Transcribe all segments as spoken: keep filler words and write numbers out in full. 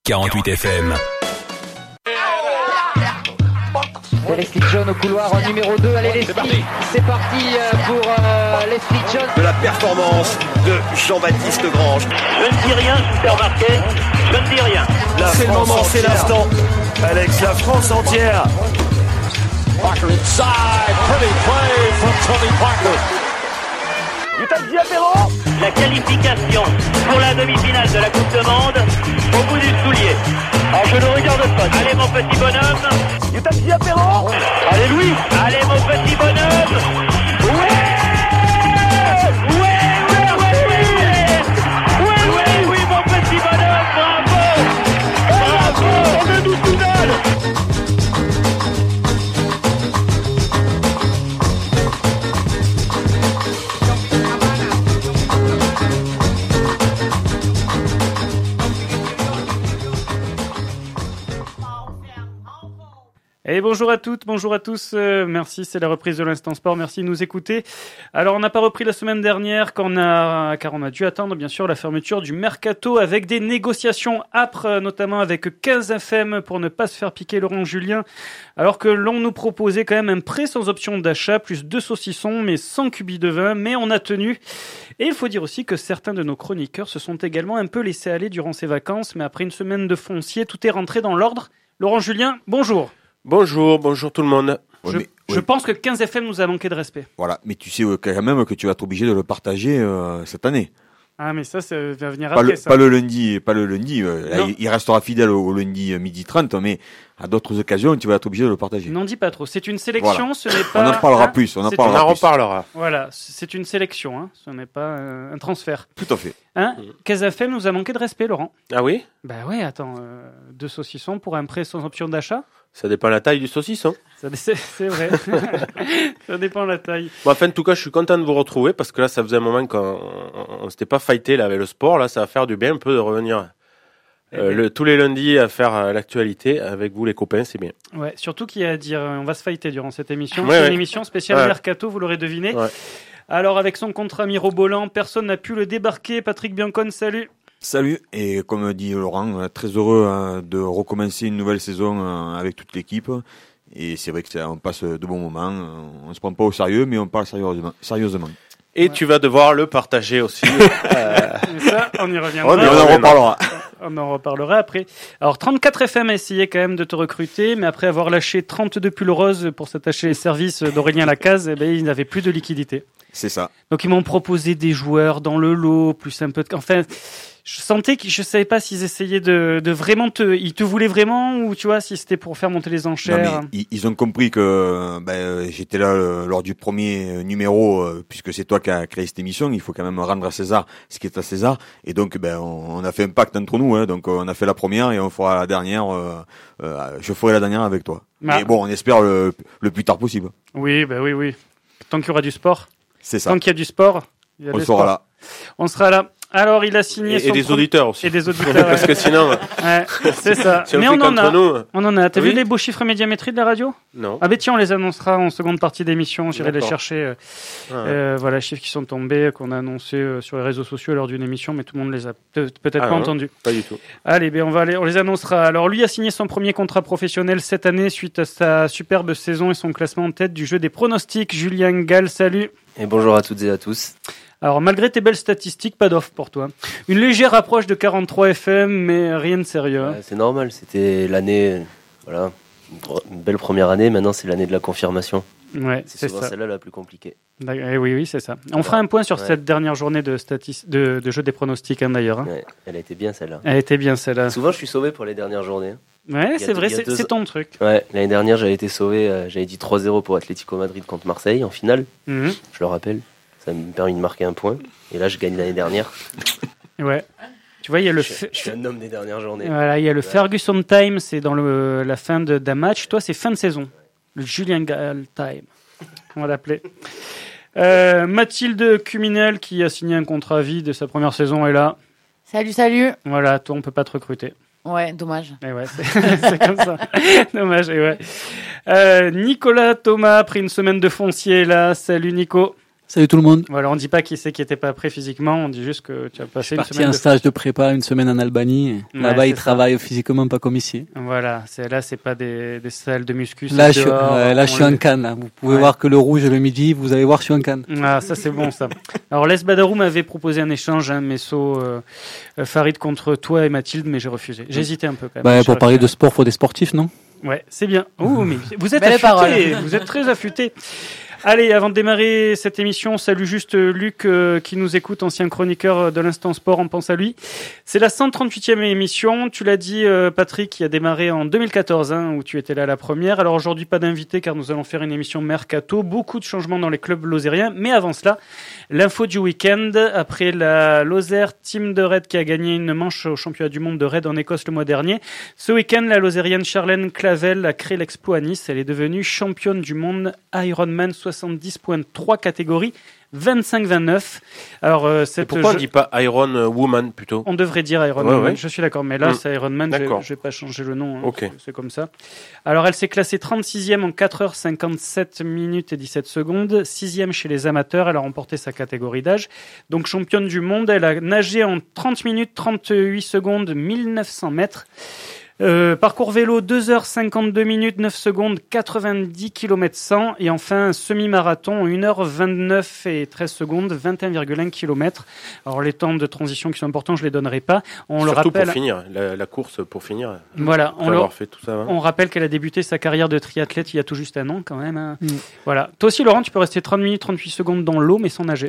quarante-huit F M. Leslie John au couloir numéro deux. Allez Leslie, c'est parti, c'est parti pour euh, Leslie John. De la performance de Jean-Baptiste Grange. Je ne dis rien, je vous fais remarquer. Je ne dis rien. La c'est le moment, entière. C'est l'instant. Alex, la France entière. Parker inside, pretty play from Tony Parker. La qualification pour la demi-finale de la Coupe du Monde au bout du soulier. Alors je ne regarde pas. Allez mon petit bonhomme. You t'as dit apéro. Allez Louis. Allez mon petit bonhomme. Ouais. Ouais, ouais, ouais, ouais. Ouais, ouais, oui mon petit bonhomme. Bravo. Bravo. On ne nous tout donne. Et bonjour à toutes, bonjour à tous, euh, merci, c'est la reprise de l'Instant Sport, merci de nous écouter. Alors on n'a pas repris la semaine dernière car on a, car on a dû attendre bien sûr la fermeture du Mercato avec des négociations âpres, notamment avec quinze F M pour ne pas se faire piquer Laurent Julien, alors que l'on nous proposait quand même un prêt sans option d'achat, plus deux saucissons mais sans cubi de vin, mais on a tenu. Et il faut dire aussi que certains de nos chroniqueurs se sont également un peu laissés aller durant ces vacances, mais après une semaine de foncier, tout est rentré dans l'ordre. Laurent Julien, bonjour. Bonjour, bonjour tout le monde. Je, Ouais, mais, je ouais. pense que quinze F M nous a manqué de respect. Voilà, mais tu sais euh, quand même que tu vas être obligé de le partager euh, cette année. Ah mais ça, ça va venir Pas après le, ça. pas le lundi, pas le lundi. euh, là, Non. il, il restera fidèle au, au lundi euh, midi trente, mais à d'autres occasions, tu vas être obligé de le partager. N'en dis pas trop. C'est une sélection, Voilà. ce n'est pas... On en parlera hein, plus, on en c'est On parlera en plus. reparlera. Voilà, c'est une sélection, hein. Ce n'est pas euh, un transfert. Tout à fait. Hein quinze F M nous a manqué de respect, Laurent. Ah oui? Bah ouais, attends, euh, deux saucissons pour un prêt sans option d'achat. Ça dépend de la taille du saucisson. Ça, c'est, c'est vrai. Ça dépend de la taille. Bon, enfin, en tout cas, je suis content de vous retrouver parce que là, ça faisait un moment qu'on on, on s'était pas fighté là avec le sport. Là, ça va faire du bien un peu de revenir euh, le, tous les lundis à faire euh, l'actualité avec vous, les copains, c'est bien. Ouais, surtout qu'il y a à dire, euh, on va se fighter durant cette émission. Ouais, c'est ouais. une émission spéciale Ouais. Mercato, vous l'aurez deviné. Ouais. Alors, avec son contrat mirobolant, personne n'a pu le débarquer. Patrick Biancone, salut. Salut, et comme dit Laurent, euh, très heureux hein, de recommencer une nouvelle saison euh, avec toute l'équipe. Et c'est vrai que ça, on passe de bons moments. euh, On se prend pas au sérieux, mais on parle sérieusement. sérieusement. Et Ouais. tu vas devoir le partager aussi. euh, Mais ça, on y reviendra. On, on en reparlera. On en reparlera après. Alors, trente-quatre F M a essayé quand même de te recruter, mais après avoir lâché trente-deux pulls roses pour s'attacher les services d'Aurélien Lacaze, eh ben, ils n'avaient plus de liquidité. C'est ça. Donc, ils m'ont proposé des joueurs dans le lot, plus un peu de... Enfin, je sentais que je savais pas s'ils essayaient de, de vraiment te... Ils te voulaient vraiment, ou tu vois, si c'était pour faire monter les Non, enchères. mais ils, ils ont compris que ben, euh, j'étais là euh, lors du premier numéro, euh, puisque c'est toi qui as créé cette émission. Il faut quand même rendre à César ce qui est à César. Et donc, ben, on, on a fait un pacte entre nous. Hein, donc, on a fait la première et on fera la dernière. Euh, euh, je ferai la dernière avec toi. Ah. Mais bon, on espère le, le plus tard possible. Oui, bah oui, oui. Tant qu'il y aura du sport. C'est ça. Tant qu'il y a du sport, il y a On des sera sports. là. On sera là. Alors, il a signé et, son et des premier- auditeurs aussi. Et des auditeurs. Parce ouais. que sinon, Ouais, c'est ça. si on Mais le on fait en contre a. nous, On en a. T'as Oui. vu les beaux chiffres médiamétrie de la radio? non. Ah ben tiens, on les annoncera en seconde partie d'émission. J'irai les D'accord. chercher. Euh, Ah. euh, voilà, les chiffres qui sont tombés, qu'on a annoncés euh, sur les réseaux sociaux lors d'une émission, mais tout le monde les a peut- peut-être Ah, pas non. entendus. Pas du tout. Allez, ben on va aller, on les annoncera. Alors lui a signé son premier contrat professionnel cette année suite à sa superbe saison et son classement en tête du jeu des pronostics. Julien Gall, salut. Et bonjour à toutes et à tous. Alors, malgré tes belles statistiques, pas d'offre pour toi. Une légère approche de quarante-trois F M, mais rien de sérieux. hein. Ouais, c'est normal, c'était l'année, euh, voilà, une gro- une belle première année. Maintenant, c'est l'année de la confirmation. Ouais, C'est c'est souvent ça. celle-là la plus compliquée. D'accord. Eh oui, oui, c'est ça. On fera un point sur Ouais. cette dernière journée de, statis- de, de jeu des pronostics, hein, d'ailleurs. hein. Ouais, elle a été bien celle-là. Elle était bien, celle-là. Souvent, je suis sauvé pour les dernières journées. Ouais, Il y a c'est deux- vrai, il y a c'est, deux c'est ans. ton truc. Ouais, l'année dernière, j'avais été sauvé. euh, j'avais dit trois zéro pour Atlético Madrid contre Marseille en finale. Mhm. Je le rappelle. Ça me permet de marquer un point. Et là, je gagne l'année dernière. Ouais. Tu vois, il y a le, Je, fe- je suis un homme des dernières journées. voilà, il y a le Ouais. Ferguson Time, c'est dans le, la fin de, d'un match. Toi, c'est fin de saison. Le Julien Gall Time. On va l'appeler. Euh, Mathilde Cuminel, qui a signé un contrat à vie de sa première saison, est là. Salut, salut. Voilà, toi, on peut pas te recruter. Ouais, dommage. Et ouais, c'est, c'est comme ça. Dommage, et ouais. Euh, Nicolas Thomas a pris une semaine de foncier, là. Salut, Nico. Salut tout le monde. Voilà, on dit pas qui c'est qui était pas prêt physiquement, on dit juste que tu as passé une parti semaine un de stage de prépa, une semaine en Albanie. Ouais, Là-bas, ils c'est ça. travaillent physiquement pas comme ici. Voilà, c'est là, c'est pas des, des salles de muscu. Là, c'est je, dehors, euh, là, on je suis le- en Cannes. Là. Vous pouvez Ouais. voir que le rouge le midi, vous allez voir, je suis en Cannes. Ah, ça c'est bon ça. Alors Les Badarou m'avait proposé un échange, hein, Messo, euh, euh, Farid contre toi et Mathilde, mais j'ai refusé. J'hésitais un peu quand même. Bah, J'ai pour parler de refusé. sport, faut des sportifs, non? Ouais, c'est bien. Oh, mais vous êtes Belle affûtés, parole. vous êtes très affûtés. Allez, avant de démarrer cette émission, salut juste euh, Luc euh, qui nous écoute, ancien chroniqueur de l'Instant Sport, on pense à lui. C'est la cent trente-huitième émission, tu l'as dit euh, Patrick, qui a démarré en deux mille quatorze, hein, où tu étais là à la première. Alors aujourd'hui, pas d'invité car nous allons faire une émission mercato, beaucoup de changements dans les clubs lozériens, mais avant cela, l'info du week-end, après la Lozère Team de Raid qui a gagné une manche au championnat du monde de Raid en Écosse le mois dernier. Ce week-end, la Lozérienne Charlène Clavel a créé l'exploit à Nice. Elle est devenue championne du monde Ironman soixante-dix virgule trois catégorie vingt-cinq vingt-neuf. Alors, euh, Et cette pourquoi on je- dit pas Iron Woman plutôt? on devrait dire Ironman, Ouais, ouais. je suis d'accord, mais là Mm. c'est Ironman, je D'accord. je vais pas changer le nom, hein, Ok. c'est- c'est comme ça. Alors elle s'est classée trente-sixième en quatre heures cinquante-sept minutes et dix-sept secondes, sixième chez les amateurs, elle a remporté sa catégorie d'âge. Donc championne du monde, elle a nagé en trente minutes trente-huit secondes, mille neuf cents mètres. Euh, parcours vélo deux heures cinquante-deux minutes neuf secondes, quatre-vingt-dix kilomètres cent, et enfin un semi-marathon une heure vingt-neuf et treize secondes, vingt et un virgule un kilomètres. Alors les temps de transition qui sont importants, je les donnerai pas. On le Surtout rappelle. pour finir, la, la course pour finir. Voilà, Après on le, avoir fait tout ça. hein. on rappelle qu'elle a débuté sa carrière de triathlète il y a tout juste un an quand même. hein. Mm. Voilà. Toi aussi Laurent, tu peux rester trente minutes trente-huit secondes dans l'eau mais sans nager.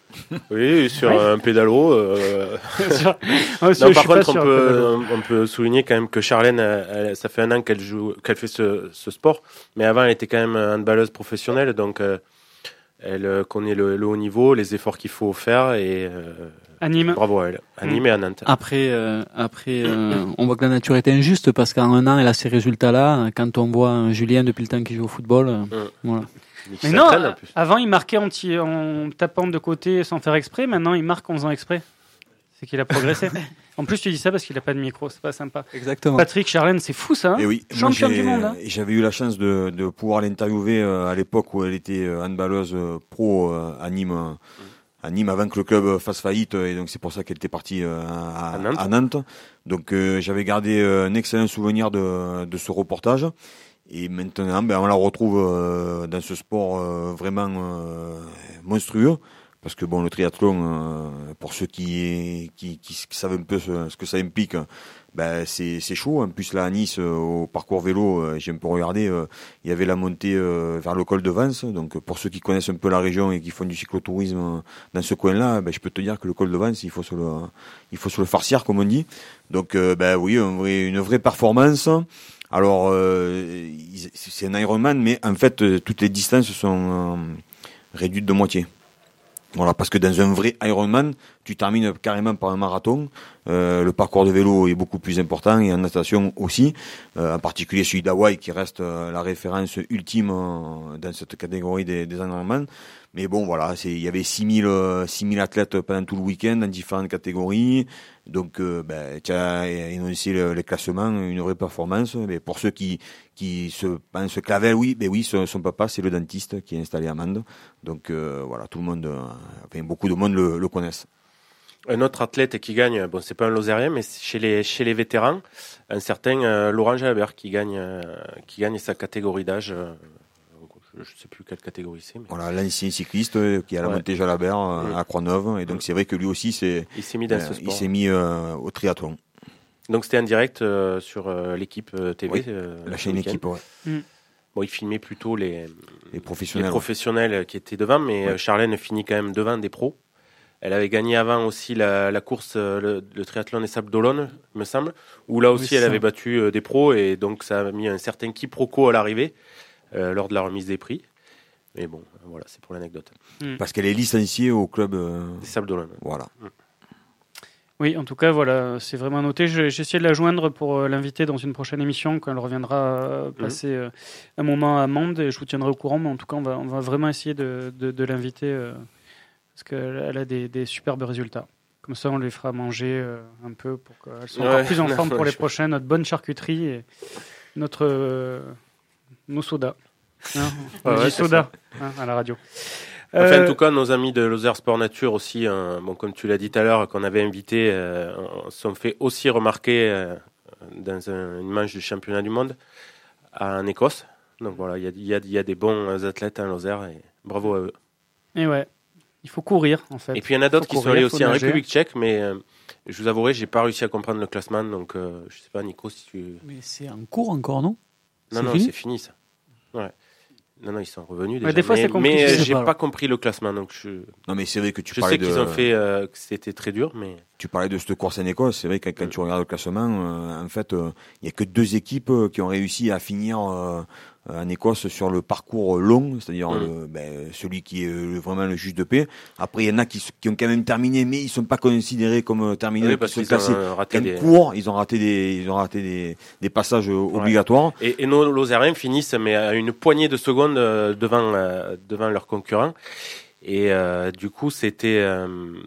Oui, sur Ouais. un pédalo. euh, Sur- Ah, aussi, Non, je par suis pas contre, on sûr, peut, peut-être. on peut souligner quand même que Charlène, elle- elle- ça fait un an qu'elle joue, qu'elle fait ce, ce sport, mais avant, elle était quand même handballeuse professionnelle, donc euh, elle euh, connaît le, le haut niveau, les efforts qu'il faut faire, et euh, Anime. bravo à elle. Animée à Nantes. Après, euh, après, euh, on voit que la nature est injuste parce qu'en un an, elle a ces résultats-là. Quand on voit un Julien depuis le temps qu'il joue au football, euh, Mm. voilà. Qui Mais non, s'entraîne, en plus. avant il marquait en, ti- en tapant de côté sans faire exprès, maintenant il marque en faisant exprès. C'est qu'il a progressé. En plus tu dis ça parce qu'il a pas de micro, c'est pas sympa. Exactement. Patrick Charlène, c'est fou ça. Hein Et oui, moi, Championne j'ai- du monde. Hein. et j'avais eu la chance de, de pouvoir l'interviewer euh, à l'époque où elle était euh, handballeuse euh, pro euh, à Nîmes, euh, à Nîmes avant que le club fasse faillite, et donc c'est pour ça qu'elle était partie euh, à, À Nantes. à Nantes. Donc euh, j'avais gardé euh, un excellent souvenir de, de ce reportage. Et maintenant, ben, on la retrouve euh, dans ce sport euh, vraiment euh, monstrueux. Parce que bon, le triathlon, euh, pour ceux qui, qui, qui, qui savent un peu ce, ce que ça implique, ben c'est c'est chaud. En plus là à Nice, euh, au parcours vélo, euh, j'ai un peu regardé, euh, il y avait la montée euh, vers le col de Vence. Donc pour ceux qui connaissent un peu la région et qui font du cyclotourisme euh, dans ce coin-là, ben je peux te dire que le col de Vence, il faut se le, il faut se le farcir comme on dit. Donc euh, ben oui, un vrai, une vraie performance. Alors euh, c'est un Ironman, mais en fait euh, toutes les distances sont euh, réduites de moitié. Voilà, parce que dans un vrai Ironman, tu termines carrément par un marathon. Euh, le parcours de vélo est beaucoup plus important et en natation aussi, euh, en particulier celui d'Hawaï qui reste euh, la référence ultime euh, dans cette catégorie des, des Ironman. Mais bon, voilà, c'est, il y avait six mille athlètes pendant tout le week-end dans différentes catégories. Donc, euh, ben, tu as énoncé le, les classements, une vraie performance. Mais pour ceux qui qui se pensent Clavel, oui, ben oui, son, son papa c'est le dentiste qui est installé à Mende. Donc euh, voilà, tout le monde, euh, enfin beaucoup de monde le, le connaissent. Un autre athlète qui gagne, bon, c'est pas un Lozérien, mais chez les chez les vétérans, un certain euh, Laurent Jalabert qui gagne euh, qui gagne sa catégorie d'âge. Euh, je ne sais plus quelle catégorie c'est. Mais... Voilà, l'ancien cycliste euh, qui a la Ouais. montée Jalabert euh, Mmh. à Croix-Neuve, et donc Mmh. c'est vrai que lui aussi c'est Il s'est mis dans euh, ce il sport. s'est mis euh, au triathlon. Donc c'était en direct euh, sur euh, l'équipe euh, T V. Oui, euh, La ce chaîne week-end. équipe, ouais. Bon, il filmait plutôt les, Les les professionnels. professionnels qui étaient devant, mais Ouais. euh, Charlène finit quand même devant des pros. Elle avait gagné avant aussi la, la course, euh, le, le triathlon des Sables d'Olonne, me semble, où là aussi Oui, elle ça. avait battu euh, des pros, et donc ça a mis un certain quiproquo à l'arrivée euh, lors de la remise des prix. Mais bon, voilà, c'est pour l'anecdote. Parce qu'elle est licenciée au club. euh, Des Sables d'Olonne. Voilà. Oui, en tout cas, voilà, c'est vraiment noté. Je- J'ai essayé de la joindre pour euh, l'inviter dans une prochaine émission quand elle reviendra euh, passer euh, un moment à Mende, et je vous tiendrai au courant. Mais en tout cas, on va, on va vraiment essayer de, de, de l'inviter euh, parce qu'elle elle a des, des superbes résultats. Comme ça, on lui fera manger euh, un peu pour qu'elle soit encore Ouais, plus en forme non, pour les je- prochaines. Notre bonne charcuterie et notre euh, nos sodas. Hein, on Ouais, dit ouais, c'est soda hein, à la radio. Enfin, Euh, en tout cas, nos amis de Lozère Sport Nature aussi, hein, bon, comme tu l'as dit tout à l'heure, qu'on avait invité, euh, se sont fait aussi remarquer euh, dans un, une manche du championnat du monde en Écosse. Donc voilà, il y a, y, a, y a des bons athlètes en Lozère et bravo à eux. Et ouais, il faut courir en fait. Et puis il y en a d'autres qui courir, sont allés faut aussi en nager. République tchèque, mais euh, je vous avouerai, j'ai pas réussi à comprendre le classement, donc euh, je sais pas, Nico, si tu. Mais c'est en cours encore, non? Non, C'est non, fini c'est fini ça. Ouais. Non, non, ils sont revenus déjà. Ouais, des fois, mais c'est compliqué, mais je euh, sais j'ai pas. pas compris le classement, donc je. Non, mais c'est vrai que tu Je parlais sais qu'ils de, ont fait euh, que c'était très dur, mais. tu parlais de cette course en Écosse. C'est vrai que quand tu regardes le classement, euh, en fait, euh, il y a que deux équipes euh, qui ont réussi à finir euh, en Écosse sur le parcours long, c'est-à-dire Mm. le, ben, celui qui est euh, vraiment le juge de paix. Après, il y en a qui, s- qui ont quand même terminé, mais ils sont pas considérés comme terminés. Oui, qui parce sont qu'ils classés ont euh, raté quand des. court, ils ont raté des, ils ont raté des, des passages euh, obligatoires. Et, et nos Lozériens finissent mais à une poignée de secondes euh, devant euh, devant leurs concurrents. Et euh, du coup, c'était euh,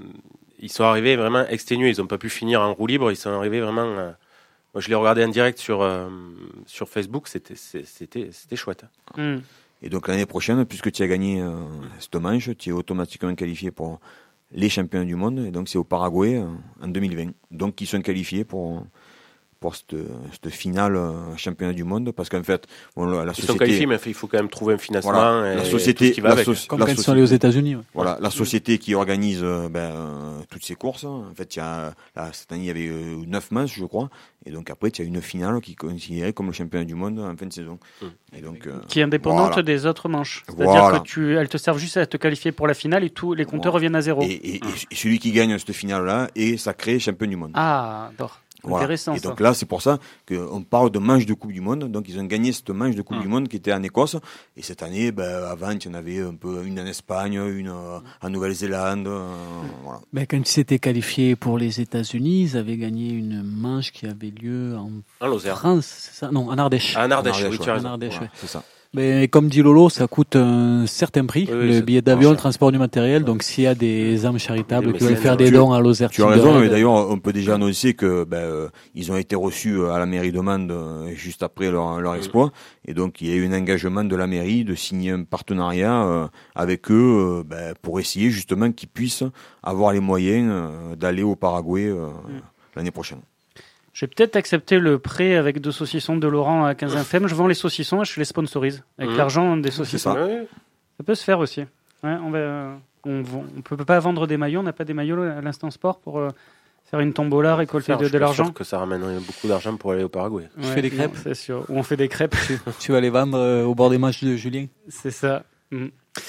ils sont arrivés vraiment exténués. Ils n'ont pas pu finir en roue libre. Ils sont arrivés vraiment. euh, moi, je l'ai regardé en direct sur euh, sur Facebook. C'était c'est- c'était c'était chouette. Hmm. Et donc l'année prochaine, puisque tu as gagné euh, cette manche, tu es automatiquement qualifié pour les championnats du monde. Et donc c'est au Paraguay euh, en deux mille vingt. Donc ils sont qualifiés pour pour cette, cette finale euh, championnat du monde, parce qu'en fait, bon, la, la Ils société, sont qualifiés, mais il faut quand même trouver un financement. Voilà, et la tout société, ce qui va la avec. soci- Comme la quand ils sont société- allés aux États-Unis. Ouais. Voilà, la société qui organise euh, ben, euh, toutes ces courses. En fait, il y a, là, cette année, il y avait euh, neuf manches, je crois. Et donc après, il y a une finale qui est considérée comme le championnat du monde en fin de saison. Mm. Et donc, euh, Qui est indépendante voilà. des autres manches. C'est-à-dire Voilà. que tu, elles te servent juste à te qualifier pour la finale et tous les compteurs Voilà. reviennent à zéro. Et, et, et- et celui qui gagne cette finale-là est sacré champion du monde. Ah, d'accord. Voilà. Intéressant Et ça. donc là, c'est pour ça qu'on parle de manche de Coupe du Monde. Donc ils ont gagné cette manche de Coupe Ah. du Monde qui était en Écosse. Et cette année, ben, avant, il y en avait un peu une en Espagne, une euh, en Nouvelle-Zélande. euh, voilà. Ben, quand ils s'étaient qualifiés pour les États-Unis, ils avaient gagné une manche qui avait lieu en En Lozère. France, c'est ça? Non, en Ardèche. Ah, en Ardèche, En Ardèche, oui, tu ouais. as En raison. Ardèche, Voilà, ouais. c'est ça. Mais comme dit Lolo, ça coûte un certain prix, Oui, oui, le c'est billet pas d'avion, cher. le transport du matériel. Donc s'il y a des âmes charitables Des qui veulent mécènes, faire des tu- dons à Lozère, Tu as Timber, raison, mais euh, d'ailleurs, on peut déjà annoncer que ben, euh, ils ont été reçus euh, à la mairie de Mende euh, juste après leur, leur exploit, et donc il y a eu un engagement de la mairie de signer un partenariat euh, avec eux euh, ben, pour essayer justement qu'ils puissent avoir les moyens euh, d'aller au Paraguay euh, l'année prochaine. Je vais peut-être accepter le prêt avec deux saucissons de Laurent à quinze F M. Je vends les saucissons et je les sponsorise avec Mmh. l'argent des saucissons. ça. Ouais. Ça peut se faire aussi. Ouais, on va, on, vend- on peut pas vendre des maillots. On n'a pas des maillots à l'instant sport pour euh, faire une tombola, récolter Faire, de, je de suis pas l'argent. sûr que ça ramène beaucoup d'argent pour aller au Paraguay. Tu fais des crêpes non, c'est sûr. Ou on fait des crêpes. tu vas les vendre euh, au bord des matchs de Julien. C'est ça. Mm.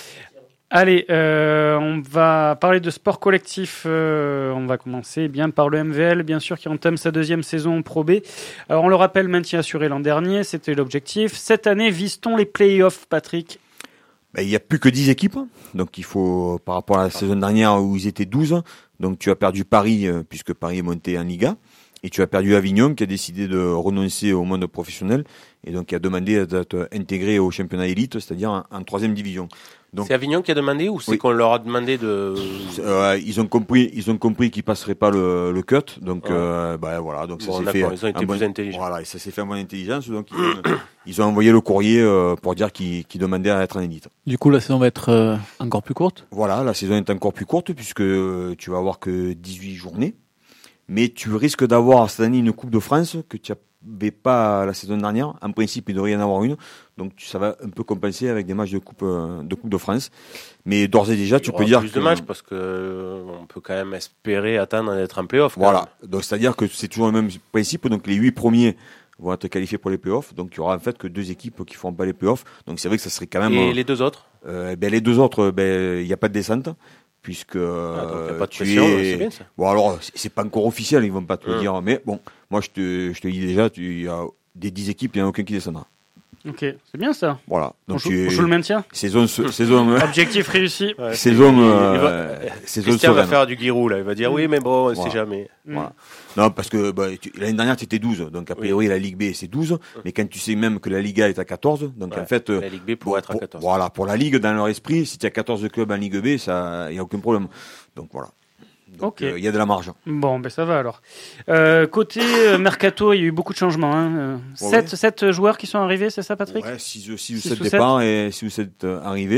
Allez, euh, on va parler de sport collectif. euh, on va commencer eh bien par le M V L, bien sûr, qui entame sa deuxième saison en Pro B. Alors, on le rappelle, maintien assuré l'an dernier, c'était l'objectif. Cette année, vise-t-on les playoffs, Patrick? Ben, il n'y a plus que dix équipes, donc il faut, par rapport à la saison dernière où ils étaient douze, donc tu as perdu Paris, euh, puisque Paris est monté en Liga, et tu as perdu Avignon, qui a décidé de renoncer au monde professionnel, et donc qui a demandé d'être intégré au championnat élite, c'est-à-dire en, en troisième division. Donc, C'est Avignon qui a demandé ou c'est Oui. qu'on leur a demandé de. euh, ils ont compris, ils ont compris qu'ils passeraient pas le, le cut, donc Ouais. euh, ben, voilà, donc ça Bon, s'est d'accord, fait. ils ont été en plus bonne- intelligents. Voilà, et ça s'est fait en bonne intelligence, donc ils ont, ils ont envoyé le courrier euh, pour dire qu'ils, qu'ils demandaient à être en élite. Du coup, la saison va être euh, encore plus courte. Voilà, la saison est encore plus courte puisque euh, tu vas avoir que dix-huit journées. Mais tu risques d'avoir cette année une Coupe de France que tu n'avais pas la saison dernière. En principe, il devrait y en avoir une. Donc tu- ça va un peu compenser avec des matchs de Coupe euh, de, coupe de France. Mais d'ores et déjà, Il y tu aura peux dire plus que... de matchs parce que euh, on peut quand même espérer attendre d'être en playoff. quand Voilà, donc c'est-à-dire que c'est toujours le même principe. Donc les huit premiers vont être qualifiés pour les playoffs. Donc il y aura en fait que deux équipes qui ne feront pas les playoffs. Donc c'est vrai que ça serait quand même. même... Et euh, les deux autres euh, ben, les deux autres, ben, il n'y a pas de descente. Puisque Ah, donc il n'y a euh, pas de tu pression, es- c'est bien ça. Bon alors c'est- c'est pas encore officiel, ils vont pas te le Hum. dire, mais bon, moi je te je te dis déjà, tu il y a des dix équipes, il n'y en a aucun qui descendra. Ok, c'est bien ça. Voilà. On Donc joue, tu on es- joue le maintien. saison se- saison euh, Objectif réussi. Ouais, saison il- il euh, va- saison Christian va sereine. faire du Giroud là. Il va dire oui, mais bon, on ne Voilà. sait jamais. Voilà. Non, parce que bah, tu- l'année dernière, tu étais douze. Donc, a priori, la Ligue B, c'est douze. Mais quand tu sais même que la Liga est à quatorze, donc Ouais, en fait... euh, la Ligue B pourrait pour- être à pour- quatorze. Voilà, pour la Ligue, dans leur esprit, si tu as quatorze clubs en Ligue B, il n'y a aucun problème. Donc, voilà. Donc, Ok. euh, il y a de la marge. Bon, ben ça va alors. Euh, côté euh, Mercato, il y a eu beaucoup de changements. Hein. Euh, Ouais, sept, sept joueurs qui sont arrivés, c'est ça, Patrick? Ouais, six ou Six sept ou départs et six ou sept euh, arrivés.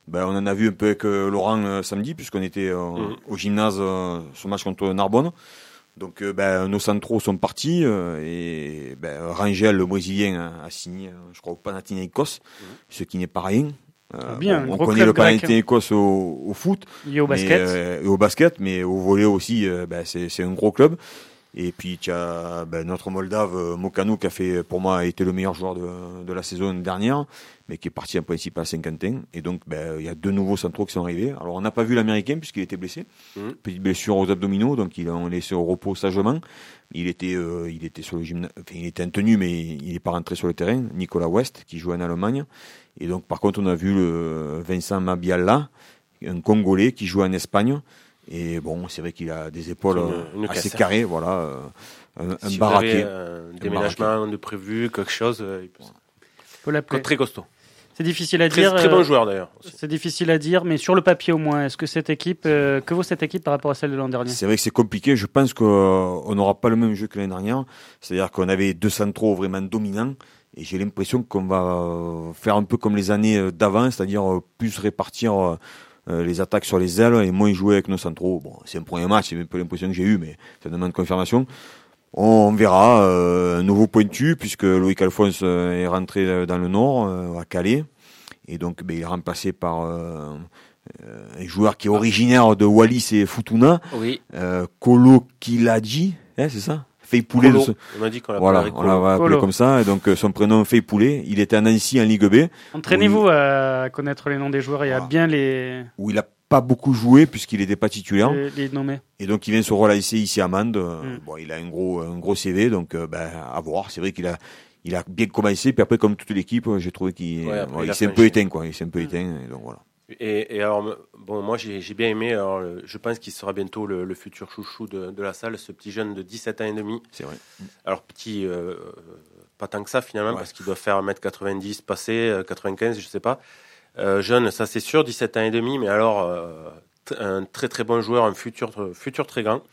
Ben, on en a vu un peu avec euh, Laurent euh, samedi, puisqu'on était euh, mmh. au gymnase euh, sur le match contre Narbonne. Donc euh, ben, nos centraux sont partis euh, et ben, Rangel, le Brésilien, a, a signé, euh, je crois, au Panathinaikos, mmh. ce qui n'est pas rien. Euh, Bien, bon, on connaît le Panathinaikos au, au foot et au basket, mais, euh, et au basket, mais au volley aussi, euh, ben, c'est, c'est un gros club. Et puis tu as ben, notre Moldave Mokano qui a fait, pour moi, a été le meilleur joueur de, de la saison dernière, mais qui est parti en principe à Saint-Quentin. Et donc ben il y a deux nouveaux centraux qui sont arrivés. Alors on n'a pas vu l'Américain puisqu'il était blessé, mmh. petite blessure aux abdominaux, donc il on laissé au repos sagement. Il était euh, il était sur le gymnase, enfin, il était en tenue, mais il n'est pas rentré sur le terrain. Nicolas West qui joue en Allemagne. Et donc par contre on a vu le Vincent Mabiala, un Congolais qui joue en Espagne. Et bon, c'est vrai qu'il a des épaules une, une assez cassette. carrées, voilà, euh, un, si un baraquet. Un déménagement de prévu, quelque chose, euh, il peut... faut l'appeler. Très costaud. C'est difficile à très, dire. Très bon joueur d'ailleurs. Aussi. C'est difficile à dire, mais sur le papier au moins, est-ce que cette équipe, euh, que vaut cette équipe par rapport à celle de l'an dernier ? C'est vrai que c'est compliqué. Je pense qu'on n'aura pas le même jeu que l'année dernière. C'est-à-dire qu'on avait deux centraux vraiment dominants. Et j'ai l'impression qu'on va faire un peu comme les années d'avant, c'est-à-dire plus répartir Euh, les attaques sur les ailes et moins jouer avec nos centraux. Bon, c'est un premier match, c'est un peu l'impression que j'ai eu, mais ça demande confirmation. On, on verra euh, un nouveau pointu puisque Loïc Alphonse euh, est rentré dans le Nord, euh, à Calais, et donc ben, il est remplacé par euh, euh, un joueur qui est originaire de Wallis et Futuna, oui. euh, Kolo Kiladji, hein, c'est ça? Fei Poulet. Colo. Ce... On a dit qu'on voilà, on l'a appelé comme ça. Et donc son prénom Fei Poulet. Il était à Nancy en Ligue B. Entraînez-vous il... à connaître les noms des joueurs. Il y a voilà. bien les. Où il a pas beaucoup joué puisqu'il n'était pas titulaire. Les, les nommés. Et donc il vient se relancer ici à Mende. Mm. Bon, il a un gros, un gros C V, donc euh, ben à voir. C'est vrai qu'il a, il a bien commencé. Puis après, comme toute l'équipe, j'ai trouvé qu'il, ouais, ouais, il, il s'est un peu éteint, quoi. Il s'est un peu mm. éteint. Et donc voilà. Et, et alors, bon, moi j'ai, j'ai bien aimé. Alors, je pense qu'il sera bientôt le, le futur chouchou de, de la salle, ce petit jeune de dix-sept ans et demi. C'est vrai. Alors petit, euh, pas tant que ça finalement, ouais. parce qu'il doit faire un mètre quatre-vingt-dix, passé quatre-vingt-quinze, je sais pas. Euh, jeune, ça c'est sûr, dix-sept ans et demi, mais alors euh, t- un très très bon joueur, un futur, futur très grand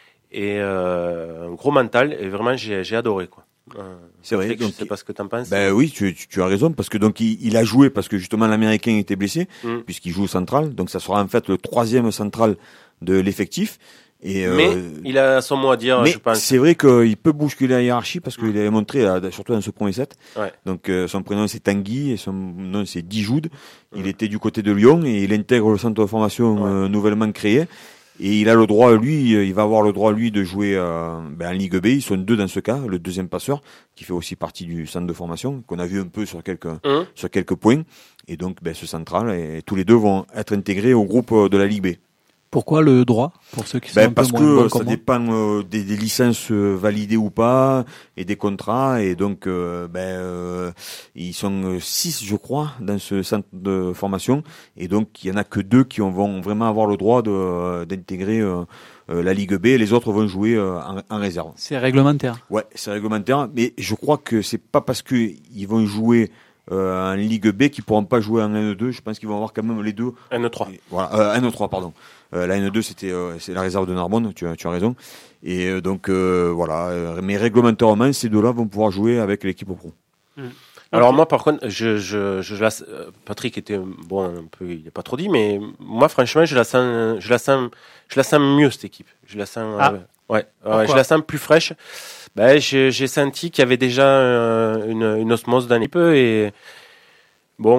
et euh, un gros mental. Et vraiment, j'ai, j'ai adoré quoi. Euh, c'est vrai. Donc, je sais pas ce que t'en penses. Ben oui, tu, tu, tu as raison parce que donc il, il a joué parce que justement l'Américain était blessé mm. puisqu'il joue au central. Donc ça sera en fait le troisième central de l'effectif. Et mais euh, il a son mot à dire, mais je pense. C'est vrai qu'il peut bousculer la hiérarchie parce qu'il avait montré surtout dans ce premier set. Ouais. Donc euh, son prénom c'est Tanguy et son nom c'est Dijoud. Il mm. était du côté de Lyon et il intègre le centre de formation ouais. euh, nouvellement créé. Et il a le droit, lui, il va avoir le droit, lui, de jouer euh, ben, en Ligue B. Ils sont deux dans ce cas, le deuxième passeur, qui fait aussi partie du centre de formation, qu'on a vu un peu sur quelques, mmh. sur quelques points. Et donc, ben, ce central, et tous les deux vont être intégrés au groupe de la Ligue B. Pourquoi le droit, pour ceux qui sont ben, un parce peu que moins ça dépend euh, des, des licences validées ou pas et des contrats et donc euh, ben euh, ils sont six je crois dans ce centre de formation et donc il y en a que deux qui vont vraiment avoir le droit de d'intégrer euh, euh, la Ligue B et les autres vont jouer euh, en, en réserve. C'est réglementaire. Ouais, c'est réglementaire, mais je crois que c'est pas parce que ils vont jouer Euh, en Ligue B qui pourront pas jouer en N deux. Je pense qu'ils vont avoir quand même les deux. N trois. Et, voilà, euh, N trois pardon. Euh, la N deux c'était euh, c'est la réserve de Narbonne. Tu as tu as raison. Et euh, donc euh, voilà. Euh, mais réglementairement, ces deux-là vont pouvoir jouer avec l'équipe pro. Mmh. Alors moi par contre, je je je la, Patrick était bon un peu, il n'est pas trop dit, mais moi franchement je la sens je la sens je la sens mieux cette équipe. Je la sens ah. euh, ouais, ouais je la sens plus fraîche. Ben, j'ai, j'ai senti qu'il y avait déjà euh, une, une osmose dans l'équipe et bon,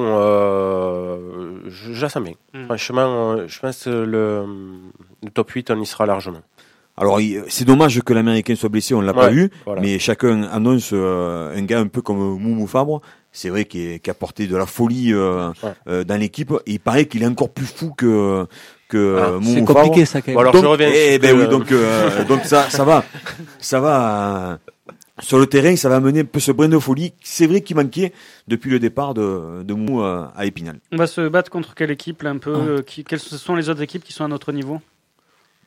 euh, je, je la sens bien. Mm. Franchement, je pense que le, le top huit, on y sera largement. Alors, c'est dommage que l'Américain soit blessé, on l'a ouais, pas vu, voilà. mais chacun annonce euh, un gars un peu comme Moumou Fabre. C'est vrai qu'il est, qui a apporté de la folie euh, ouais. euh, dans l'équipe. Et il paraît qu'il est encore plus fou que que ah, Moumou c'est compliqué Fabre. ça quand même. Bon, alors donc, je reviens. Eh ben oui, donc euh, donc ça ça va, ça va. Euh, sur le terrain, ça va amener un peu ce brin de folie. C'est vrai qu'il manquait depuis le départ de de Moumou à, à Épinal. On va se battre contre quelle équipe là, un peu ah. euh, qui, quelles sont les autres équipes qui sont à notre niveau?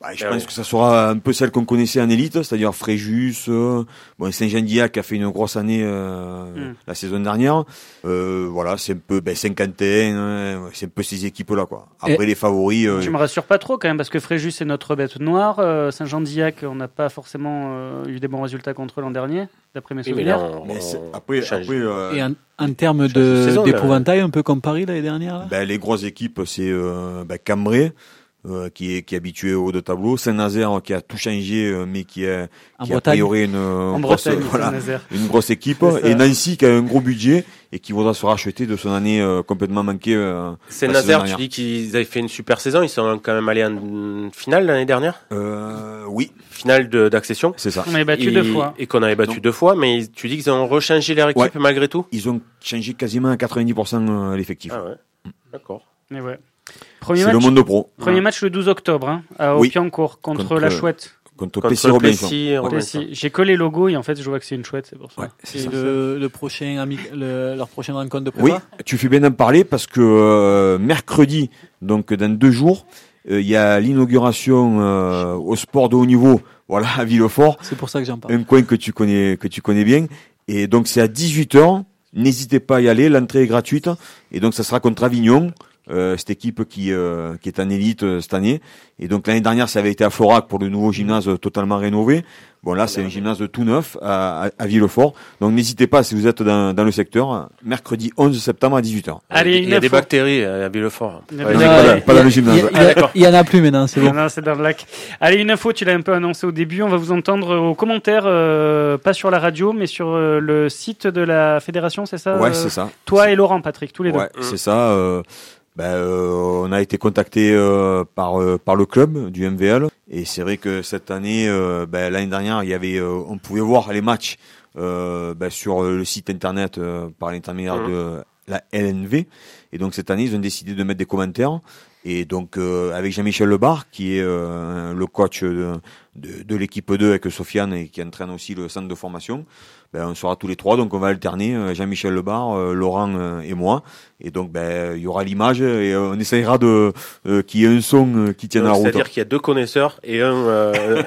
Bah, je pense que ça sera un peu celle qu'on connaissait en élite, c'est-à-dire Fréjus, euh, bon, c'est-à-dire ça sera un peu celle qu'on connaissait en élite, c'est-à-dire Fréjus, euh, bon, Saint-Jean-d'Illac a fait une grosse année euh, mm. la saison dernière. Euh, voilà, c'est un peu ben, Saint-Quentin, hein, c'est un peu ces équipes-là, quoi. Après, et les favoris... Euh, tu me rassures pas trop, quand même, parce que Fréjus, c'est notre bête noire. Euh, Saint-Jean-d'Illac, on n'a pas forcément euh, eu des bons résultats contre eux l'an dernier, d'après mes souvenirs. On, on, après, après euh, et en, en termes de, saison, d'épouvantail, un peu comme Paris l'année dernière là ben, les grosses équipes, c'est euh, ben, Cambrai, Euh, qui est qui est habitué au haut de tableau, Saint-Nazaire qui a tout changé euh, mais qui a qui a priori une en grosse Bretagne, voilà, une grosse équipe, et Nancy qui a un gros budget et qui voudra se racheter de son année euh, complètement manquée. Euh, Saint-Nazaire, tu dis qu'ils avaient fait une super saison, ils sont quand même allés en finale l'année dernière. Euh, oui, finale de, d'accession. C'est ça. On avait battu et, deux fois. Et qu'on avait battu Donc, deux fois, mais tu dis qu'ils ont rechangé leur équipe ouais. malgré tout. Ils ont changé quasiment à quatre-vingt-dix pour cent l'effectif. Ah ouais. D'accord. Mais ouais. Premier c'est match, le monde de pro. Premier ouais. match le douze octobre, hein, à oui. Opiancourt, contre, contre la Chouette. Contre, contre Plessis Robinson. Robinson. J'ai collé le logo et en fait je vois que c'est une Chouette, c'est pour ça. Ouais, c'est et ça. Le, le prochain ami, le, leur prochaine rencontre de prépa. Oui, tu fais bien d'en parler parce que euh, mercredi, donc dans deux jours, il euh, y a l'inauguration euh, au sport de haut niveau, voilà, à Villefort. C'est pour ça que j'en parle. Un coin que tu connais, que tu connais bien. Et donc c'est à dix-huit heures. N'hésitez pas à y aller, l'entrée est gratuite. Et donc ça sera contre Avignon. Euh, cette équipe qui euh, qui est en élite euh, cette année, et donc l'année dernière ça avait été à Florac pour le nouveau gymnase euh, totalement rénové. Bon là c'est un gymnase de tout neuf à, à, à Villefort, donc n'hésitez pas si vous êtes dans, dans le secteur, mercredi onze septembre à dix-huit heures. Allez, il y a des bactéries à Villefort. Il y a, pas, pas dans le gymnase. Il y, a, ah, il y en a plus maintenant, c'est bon. Non, c'est dans le lac. Allez, une info, tu l'as un peu annoncé au début, on va vous entendre aux commentaires, euh, pas sur la radio mais sur euh, le site de la fédération, c'est ça? Ouais, c'est ça. Toi c'est... et Laurent, Patrick, tous les ouais, deux. C'est ça. Euh... Ben, euh, on a été contacté euh, par euh, par le club du M V L, et c'est vrai que cette année, euh, ben, l'année dernière, il y avait, euh, on pouvait voir les matchs euh, ben, sur le site internet euh, par l'intermédiaire mmh. de la L N V, et donc cette année, ils ont décidé de mettre des commentaires. Et donc euh, avec Jean-Michel Lebar, qui est euh, le coach de, de, de l'équipe deux avec Sofiane et qui entraîne aussi le centre de formation, ben, on sera tous les trois, donc on va alterner, Jean-Michel Lebar, euh, Laurent euh, et moi. Et donc ben il y aura l'image et on essayera de euh, qu'il y ait un son euh, qui tienne donc, la route. C'est-à-dire qu'il y a deux connaisseurs et un euh,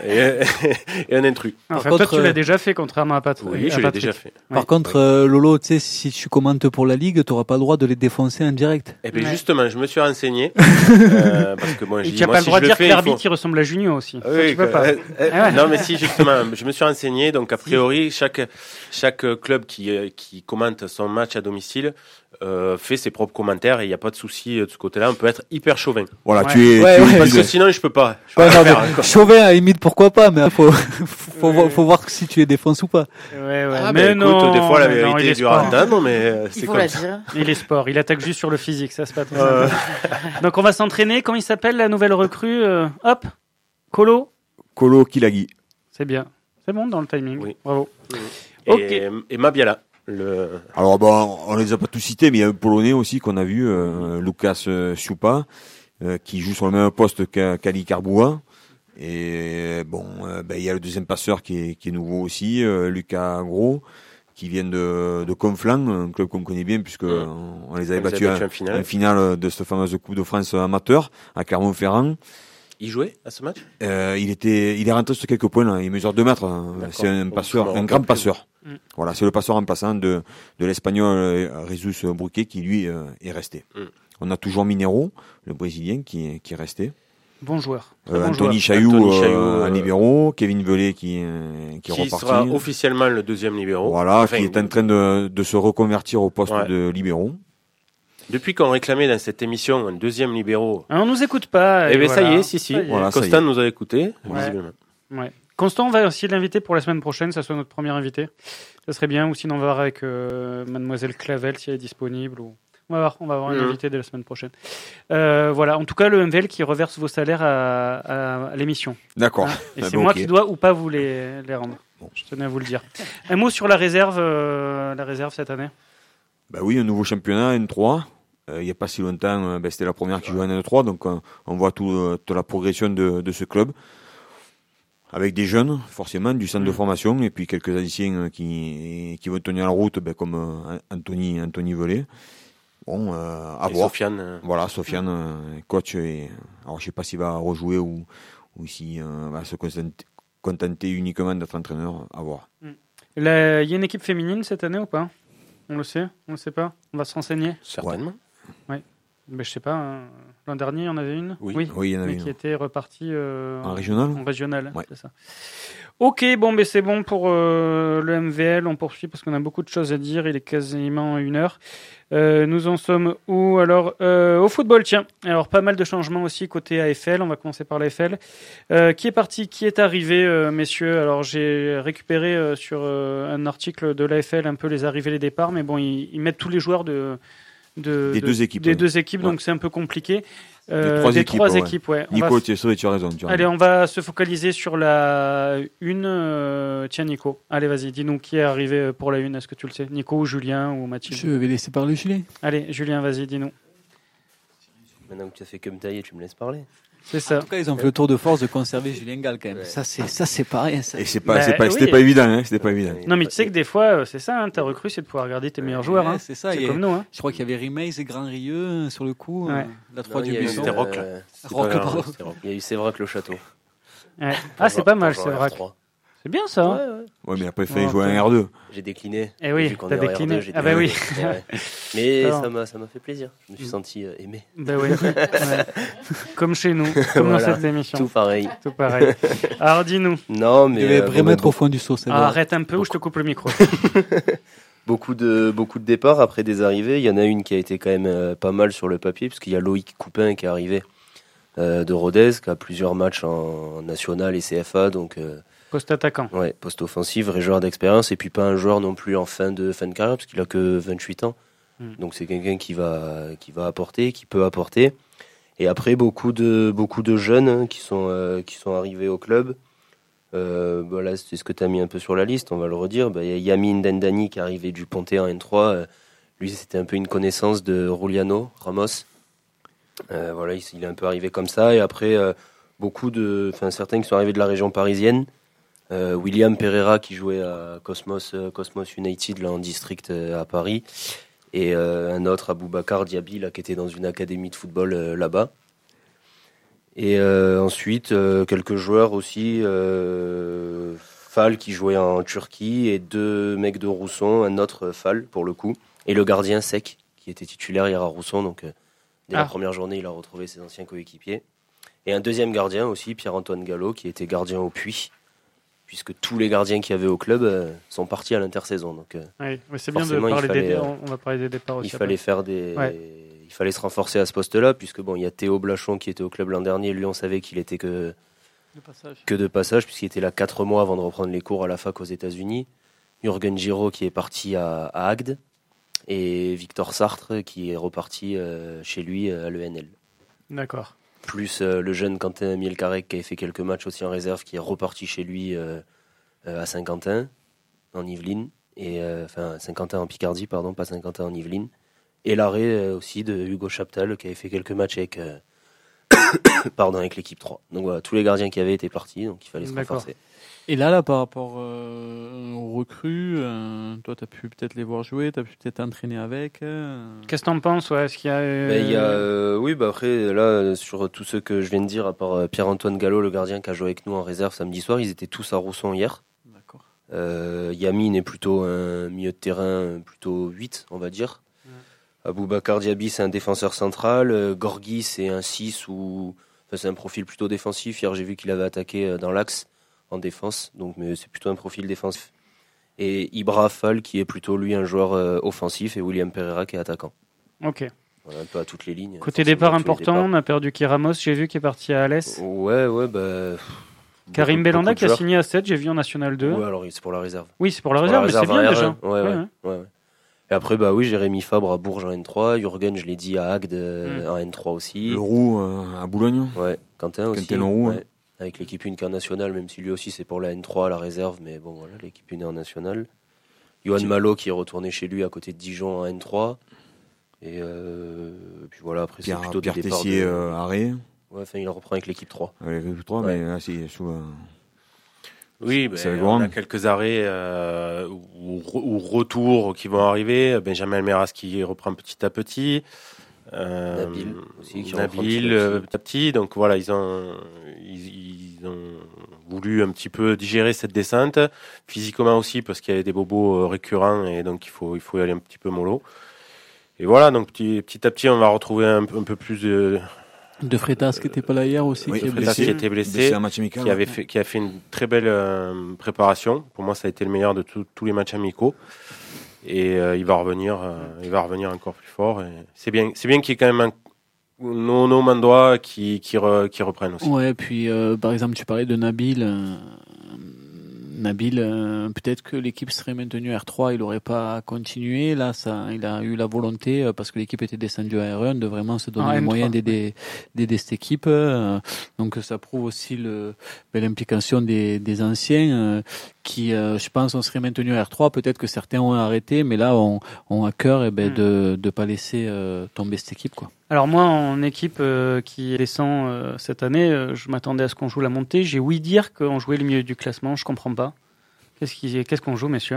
et, et un intrus. En fait, toi tu l'as déjà fait contrairement à Patrick. Oui, je l'ai déjà fait. Par oui. contre, euh, Lolo, tu sais, si tu commentes pour la Ligue, tu n'auras pas le droit de les défoncer en direct. Eh bien ouais. justement, je me suis renseigné. euh, parce que bon, et tu n'as pas le droit de dire que l'arbitre il ressemble à Junio aussi. Ah oui, tu peux pas. Euh, euh, non mais si, justement, je me suis renseigné, donc a priori chaque chaque club qui qui commente son match à domicile Euh, fait ses propres commentaires et il n'y a pas de souci de ce côté-là. On peut être hyper chauvin. Voilà, ouais. tu es. Ouais, tu ouais, parce es... que sinon, je peux pas. Je peux ouais, pas non, faire, mais chauvin, à la limite, pourquoi pas, mais faut, faut, ouais. faut voir si tu es défense ou pas. Ouais, ouais. Ah, mais bah, non. Écoute, des fois, la mais vérité non, est dure à entendre, mais c'est comme ça. Dire. Il est sport. Il attaque juste sur le physique. Ça, c'est pas trop euh... Donc, on va s'entraîner. Comment il s'appelle, la nouvelle recrue? euh, Hop. Colo. Colo Kilagi. C'est bien. C'est bon dans le timing. Oui. Bravo. Oui. Ok. Et, et Mabiala. Le... Alors bon, on les a pas tous cités, mais il y a un Polonais aussi qu'on a vu, euh, Lucas euh, Siupa, euh, qui joue sur le même poste qu'Ali Carboua. Et bon, euh, ben, il y a le deuxième passeur qui est, qui est nouveau aussi, euh, Lucas Gros, qui vient de, de Conflans, un club qu'on connaît bien puisque mmh. on les avait on battus en finale. finale de cette fameuse Coupe de France amateur à Clermont-Ferrand. Il jouait à ce match? euh, Il était, il est rentré sur quelques points là. Il mesure deux mètres. D'accord. C'est un passeur, bon, un grand passeur. Mmh. Voilà, c'est le passeur remplaçant de de l'espagnol Jesus Bruquet qui lui euh, est resté. Mmh. On a toujours Minero, le Brésilien, qui qui est resté. Bon joueur. Euh, bon Anthony joueur. Chailloux, Anthony Chailloux euh, euh, en libéraux, Kevin Velay qui euh, qui, qui est reparti. sera officiellement le deuxième libéraux. Voilà, enfin, qui est en train de de se reconvertir au poste ouais. de libéraux. Depuis qu'on réclamait dans cette émission un deuxième libéraux. Ah, on nous écoute pas. Eh bien, voilà. ça y est, si, si. Voilà, Constant nous a écouté, ouais. visiblement. Ouais. Constant, on va aussi l'inviter pour la semaine prochaine, ça soit notre premier invité. Ça serait bien, ou sinon on va voir avec euh, Mademoiselle Clavel si elle est disponible. Ou... On va voir, on va avoir mmh. un invité dès la semaine prochaine. Euh, voilà, en tout cas, le M V L qui reverse vos salaires à, à, à l'émission. D'accord. Hein et ah c'est bon, moi okay. qui dois ou pas vous les, les rendre. Bon. Je tenais à vous le dire. Un mot sur la réserve, euh, la réserve cette année. Bah oui, un nouveau championnat, N trois. Euh, il n'y a pas si longtemps, euh, ben, c'était la première qui jouait en N trois, donc euh, on voit tout, euh, toute la progression de, de ce club. Avec des jeunes, forcément, du centre mmh. de formation, et puis quelques anciens euh, qui, qui vont tenir la route, ben, comme euh, Anthony, Anthony Velay. Bon, euh, à et voir. Sofiane. Voilà, Sofiane, euh, coach. Et, alors, je sais pas s'il va rejouer ou, ou si euh, va se contenter, contenter uniquement d'être entraîneur, à voir. Il y a une équipe féminine cette année ou pas? On le sait? On ne sait pas? On va se renseigner? Certainement. Ouais. Ben, je sais pas, hein. L'an dernier, il y en avait une? Oui, oui, oui il y en avait mais une. qui était repartie euh, en régional. En régional, ouais. C'est ça. Ok, bon, ben c'est bon pour euh, le M V L. On poursuit parce qu'on a beaucoup de choses à dire. Il est quasiment une heure. Euh, nous en sommes où? Alors, euh, au football, tiens. Alors, pas mal de changements aussi côté A F L. On va commencer par l'A F L. Euh, qui est parti? Qui est arrivé, euh, messieurs? Alors, j'ai récupéré euh, sur euh, un article de l'A F L un peu les arrivées et les départs. Mais bon, ils, ils mettent tous les joueurs de... De, des de, deux équipes, des ouais. deux équipes ouais. donc c'est un peu compliqué. Euh, des trois des équipes, trois ouais. équipes, ouais. On Nico, va... tu es sauvé, tu as raison. Tu as Allez, raison. on va se focaliser sur la une. Euh... Tiens, Nico. Allez, vas-y, dis-nous qui est arrivé pour la une. Est-ce que tu le sais? Nico ou Julien ou Mathilde? Je vais laisser parler Julien. Allez, Julien, vas-y, dis-nous. Maintenant que tu as fait comme taille, tu me laisses parler. C'est ça. En tout cas, ils ont fait le tour de force de conserver Julien Gall quand même. Ouais. Ça, c'est ça, c'est pas rien. Ça. Et c'est pas, bah, c'est pas, oui. c'était pas évident, hein. C'était pas évident. Non, mais tu sais que des fois, c'est ça. Hein, ta recrue, c'est de pouvoir regarder tes meilleurs joueurs. Ouais, hein. C'est ça. C'est y comme a, nous. Hein. Je crois qu'il y avait Rimeis et Grand Rieux sur le coup. Ouais. La trois non, du Buisson. C'était Rock. Euh, Rock, pardon. Il y a eu Sévrac le château. Ouais. Ah, c'est pas mal, Sévrac. C'est bien ça. Ouais, ouais. Ouais, mais après, il fallait jouer un R deux. J'ai décliné. Eh oui, vu qu'on t'as est en décliné. R deux, j'ai Ah bah oui. Ouais. Mais Alors. ça m'a, ça m'a fait plaisir. Je me suis senti euh, aimé. Ben oui. Ouais. Comme chez nous, comme Voilà. dans cette émission. Tout pareil. Tout pareil. Alors dis-nous. Non, mais. Tu devais euh, vraiment bon, être au fond du saut. Ah, arrête un peu ou je te coupe le micro. Beaucoup de, beaucoup de départs après des arrivées. Il y en a une qui a été quand même euh, pas mal sur le papier, parce qu'il y a Loïc Coupin qui est arrivé euh, de Rodez, qui a plusieurs matchs en, en national et C F A, donc. Euh, Poste attaquant. Ouais, poste offensif, vrai joueur d'expérience, et puis pas un joueur non plus en fin de fin de carrière, parce qu'il a que vingt-huit ans. Mm. Donc c'est quelqu'un qui va qui va apporter, qui peut apporter. Et après beaucoup de beaucoup de jeunes hein, qui sont euh, qui sont arrivés au club. Euh, bah là, c'est ce que tu as mis un peu sur la liste, on va le redire. Bah, y a Yamin Dendani qui est arrivé du Pontet en N trois. Euh, lui, c'était un peu une connaissance de Juliano Ramos. Euh, voilà, il, il est un peu arrivé comme ça. Et après, euh, beaucoup de, enfin certains qui sont arrivés de la région parisienne. Euh, William Pereira qui jouait à Cosmos, euh, Cosmos United là, en district euh, à Paris, et euh, un autre Aboubacar Diaby là, qui était dans une académie de football euh, là-bas. Et euh, ensuite euh, quelques joueurs aussi, euh, Fall qui jouait en Turquie et deux mecs de Rousson, un autre Fall pour le coup, et le gardien Sec qui était titulaire hier à Rousson, donc euh, dès ah. la première journée il a retrouvé ses anciens coéquipiers. Et un deuxième gardien aussi, Pierre-Antoine Gallo, qui était gardien au Puy, puisque tous les gardiens qu'il y avait au club euh, sont partis à l'intersaison. Donc, euh, oui, mais c'est bien de parler fallait, des départs. On va parler des départs aussi. Il fallait après. faire des, ouais. il fallait se renforcer à ce poste-là, puisque bon, il y a Théo Blachon qui était au club l'an dernier. Lui, on savait qu'il était que de passage, que de passage, puisqu'il était là quatre mois avant de reprendre les cours à la fac aux États-Unis. Jürgen Giraud qui est parti à, à Agde, et Victor Sartre qui est reparti euh, chez lui à l'E N L. D'accord. Plus euh, le jeune Quentin Mielcarec qui avait fait quelques matchs aussi en réserve, qui est reparti chez lui. Euh, à Saint-Quentin, en Yvelines, et euh, enfin Saint-Quentin en Picardie, pardon, pas Saint-Quentin en Yvelines, et l'arrêt euh, aussi de Hugo Chaptal qui avait fait quelques matchs avec, euh, pardon, avec l'équipe trois. Donc voilà, tous les gardiens qui avaient été partis, donc il fallait se D'accord. renforcer. Et là, là, par rapport euh, aux recrues, euh, toi, tu as pu peut-être les voir jouer, tu as pu peut-être t'entraîner avec. Euh... Qu'est-ce que tu en penses, ouais, est-ce qu'il y a, euh... ben, il y a euh, oui, bah après, là, sur tous ceux que je viens de dire, à part euh, Pierre-Antoine Gallo, le gardien qui a joué avec nous en réserve samedi soir, ils étaient tous à Rousson hier. D'accord. Euh, Yamin est plutôt un milieu de terrain, plutôt huit, on va dire. Ouais. Aboubacar Diaby, c'est un défenseur central. Euh, Gorgui, c'est un six, ou enfin, c'est un profil plutôt défensif. Hier, j'ai vu qu'il avait attaqué dans l'axe en défense, donc mais c'est plutôt un profil défensif. Et Ibra Fall qui est plutôt lui un joueur euh, offensif, et William Pereira qui est attaquant. Ok. Voilà, un peu à toutes les lignes. Côté départ important, on a perdu Kiramos, j'ai vu, qui est parti à Alès. Ouais, ouais, bah. Karim Belanda qui a signé à sept, j'ai vu en National deux. Ouais, alors c'est pour la réserve. Oui, c'est pour la réserve, pour la mais réserve, c'est bien déjà. Ouais, ouais, ouais, ouais, ouais. Et après, bah oui, Jérémy Fabre à Bourges en N trois, Jürgen, je l'ai dit, à Agde mm. en N trois aussi. Le Roux euh, à Boulogne. Ouais, Quentin aussi. Quentin Leroux. Ouais. Avec l'équipe une nationale, même si lui aussi c'est pour la N trois, la réserve, mais bon voilà, l'équipe une en nationale. Johan qui... Malo qui est retourné chez lui à côté de Dijon en N trois. Et euh... puis voilà, après Pierre, c'est plutôt Pierre des départs Tessier de... euh, arrêt. Ouais, enfin il reprend avec l'équipe trois. Avec l'équipe trois, ouais. Mais là c'est souvent... Oui, ben, on a quelques arrêts euh, ou, ou retours qui vont arriver. Benjamin Almeras qui reprend petit à petit. Euh, Nabil aussi, qui Nabil, euh, petit à petit. Donc voilà, ils ont, ils, ils ont voulu un petit peu digérer cette descente, physiquement aussi parce qu'il y avait des bobos euh, récurrents et donc il faut, il faut y aller un petit peu mollo. Et voilà, donc petit, petit à petit, on va retrouver un, un peu plus de. De Freitas qui n'était pas là hier aussi, oui, qui est Freitas blessé. qui était blessé, blessé un match amical, qui avait ouais. fait, qui a fait une très belle euh, préparation. Pour moi, ça a été le meilleur de tout, tous les matchs amicaux. Et euh, il va revenir, euh, il va revenir encore plus fort. Et c'est bien, c'est bien qu'il y ait quand même un Nono Mandois qui qui, re, qui reprenne aussi. Ouais, puis euh, par exemple, tu parlais de Nabil. Euh, Nabil, euh, peut-être que l'équipe serait maintenue R trois, il n'aurait pas continué. Là, ça, il a eu la volonté, euh, parce que l'équipe était descendue à R un, de vraiment se donner Ah, les M trois, moyens d'aider, d'aider cette équipe. Euh, donc, ça prouve aussi le, ben, l'implication des, des anciens euh, qui, euh, je pense, on serait maintenu à R trois. Peut-être que certains ont arrêté, mais là, on, on a cœur eh ben, Mm. de ne pas laisser euh, tomber cette équipe, quoi. Alors moi, en équipe euh, qui descend euh, cette année, euh, je m'attendais à ce qu'on joue la montée. J'ai ouï dire qu'on jouait le milieu du classement. Je comprends pas. Qu'est-ce, qui, qu'est-ce qu'on joue, messieurs?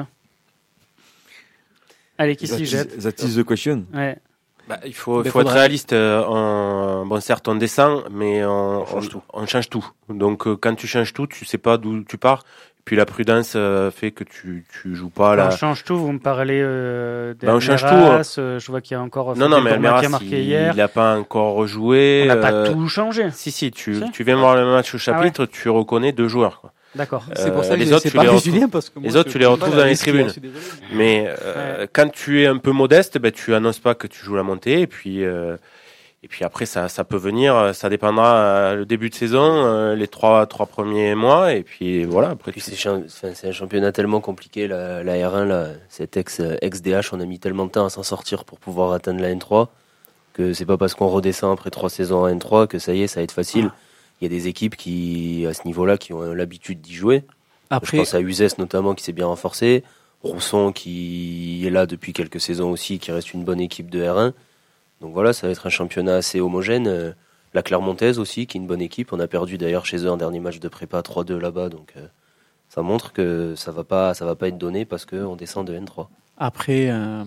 Allez, qui s'y jette? That is the question. Ouais. Bah, il faut, Mais faut être faudra- réaliste. euh, on, bon, certes, on descend, mais on, On change on- tout. on change tout. Donc, euh, quand tu changes tout, tu sais pas d'où tu pars. Puis la prudence euh, fait que tu tu joues pas Alors, là. on change tout. Vous me parlez euh, Bah, on change d'Almeras, euh, je vois qu'il y a encore Non, non, mais Fabien Gourmat Almeras, qui a marqué il, hier. il a pas encore rejoué. On n'a pas euh, tout changé. Si, si, tu, Si. tu viens voir le match au chapitre, tu reconnais deux joueurs. Quoi. D'accord. C'est pour Euh, ça que les j'ai autres, tu séparé les retrouves- Julien, parce que moi, les autres, je tu les comprends retrouves pas dans la les liste qu'il y a, tribunes. je suis désolé. Mais euh, quand tu es un peu modeste, ben, tu annonces pas que tu joues la montée. Et puis, euh, et puis après, ça, ça peut venir. Ça dépendra euh, le début de saison, euh, les trois, trois premiers mois. Et puis voilà. Après, Puis tu- c'est, champ- enfin, c'est un championnat tellement compliqué, la, la R un, là, cette ex, ex-D H, on a mis tellement de temps à s'en sortir pour pouvoir atteindre la N trois, que c'est pas parce qu'on redescend après trois saisons en N trois que ça y est, ça va être facile. Il y a des équipes qui, à ce niveau-là, qui ont l'habitude d'y jouer. Après, Je pense à Uzès notamment, qui s'est bien renforcé. Rousson, qui est là depuis quelques saisons aussi, qui reste une bonne équipe de R un. Donc voilà, ça va être un championnat assez homogène. Euh, La Clermontaise aussi, qui est une bonne équipe. On a perdu d'ailleurs chez eux un dernier match de prépa trois deux là-bas. Donc euh, ça montre que ça va pas, ça va pas être donné parce qu'on descend de N trois. après euh,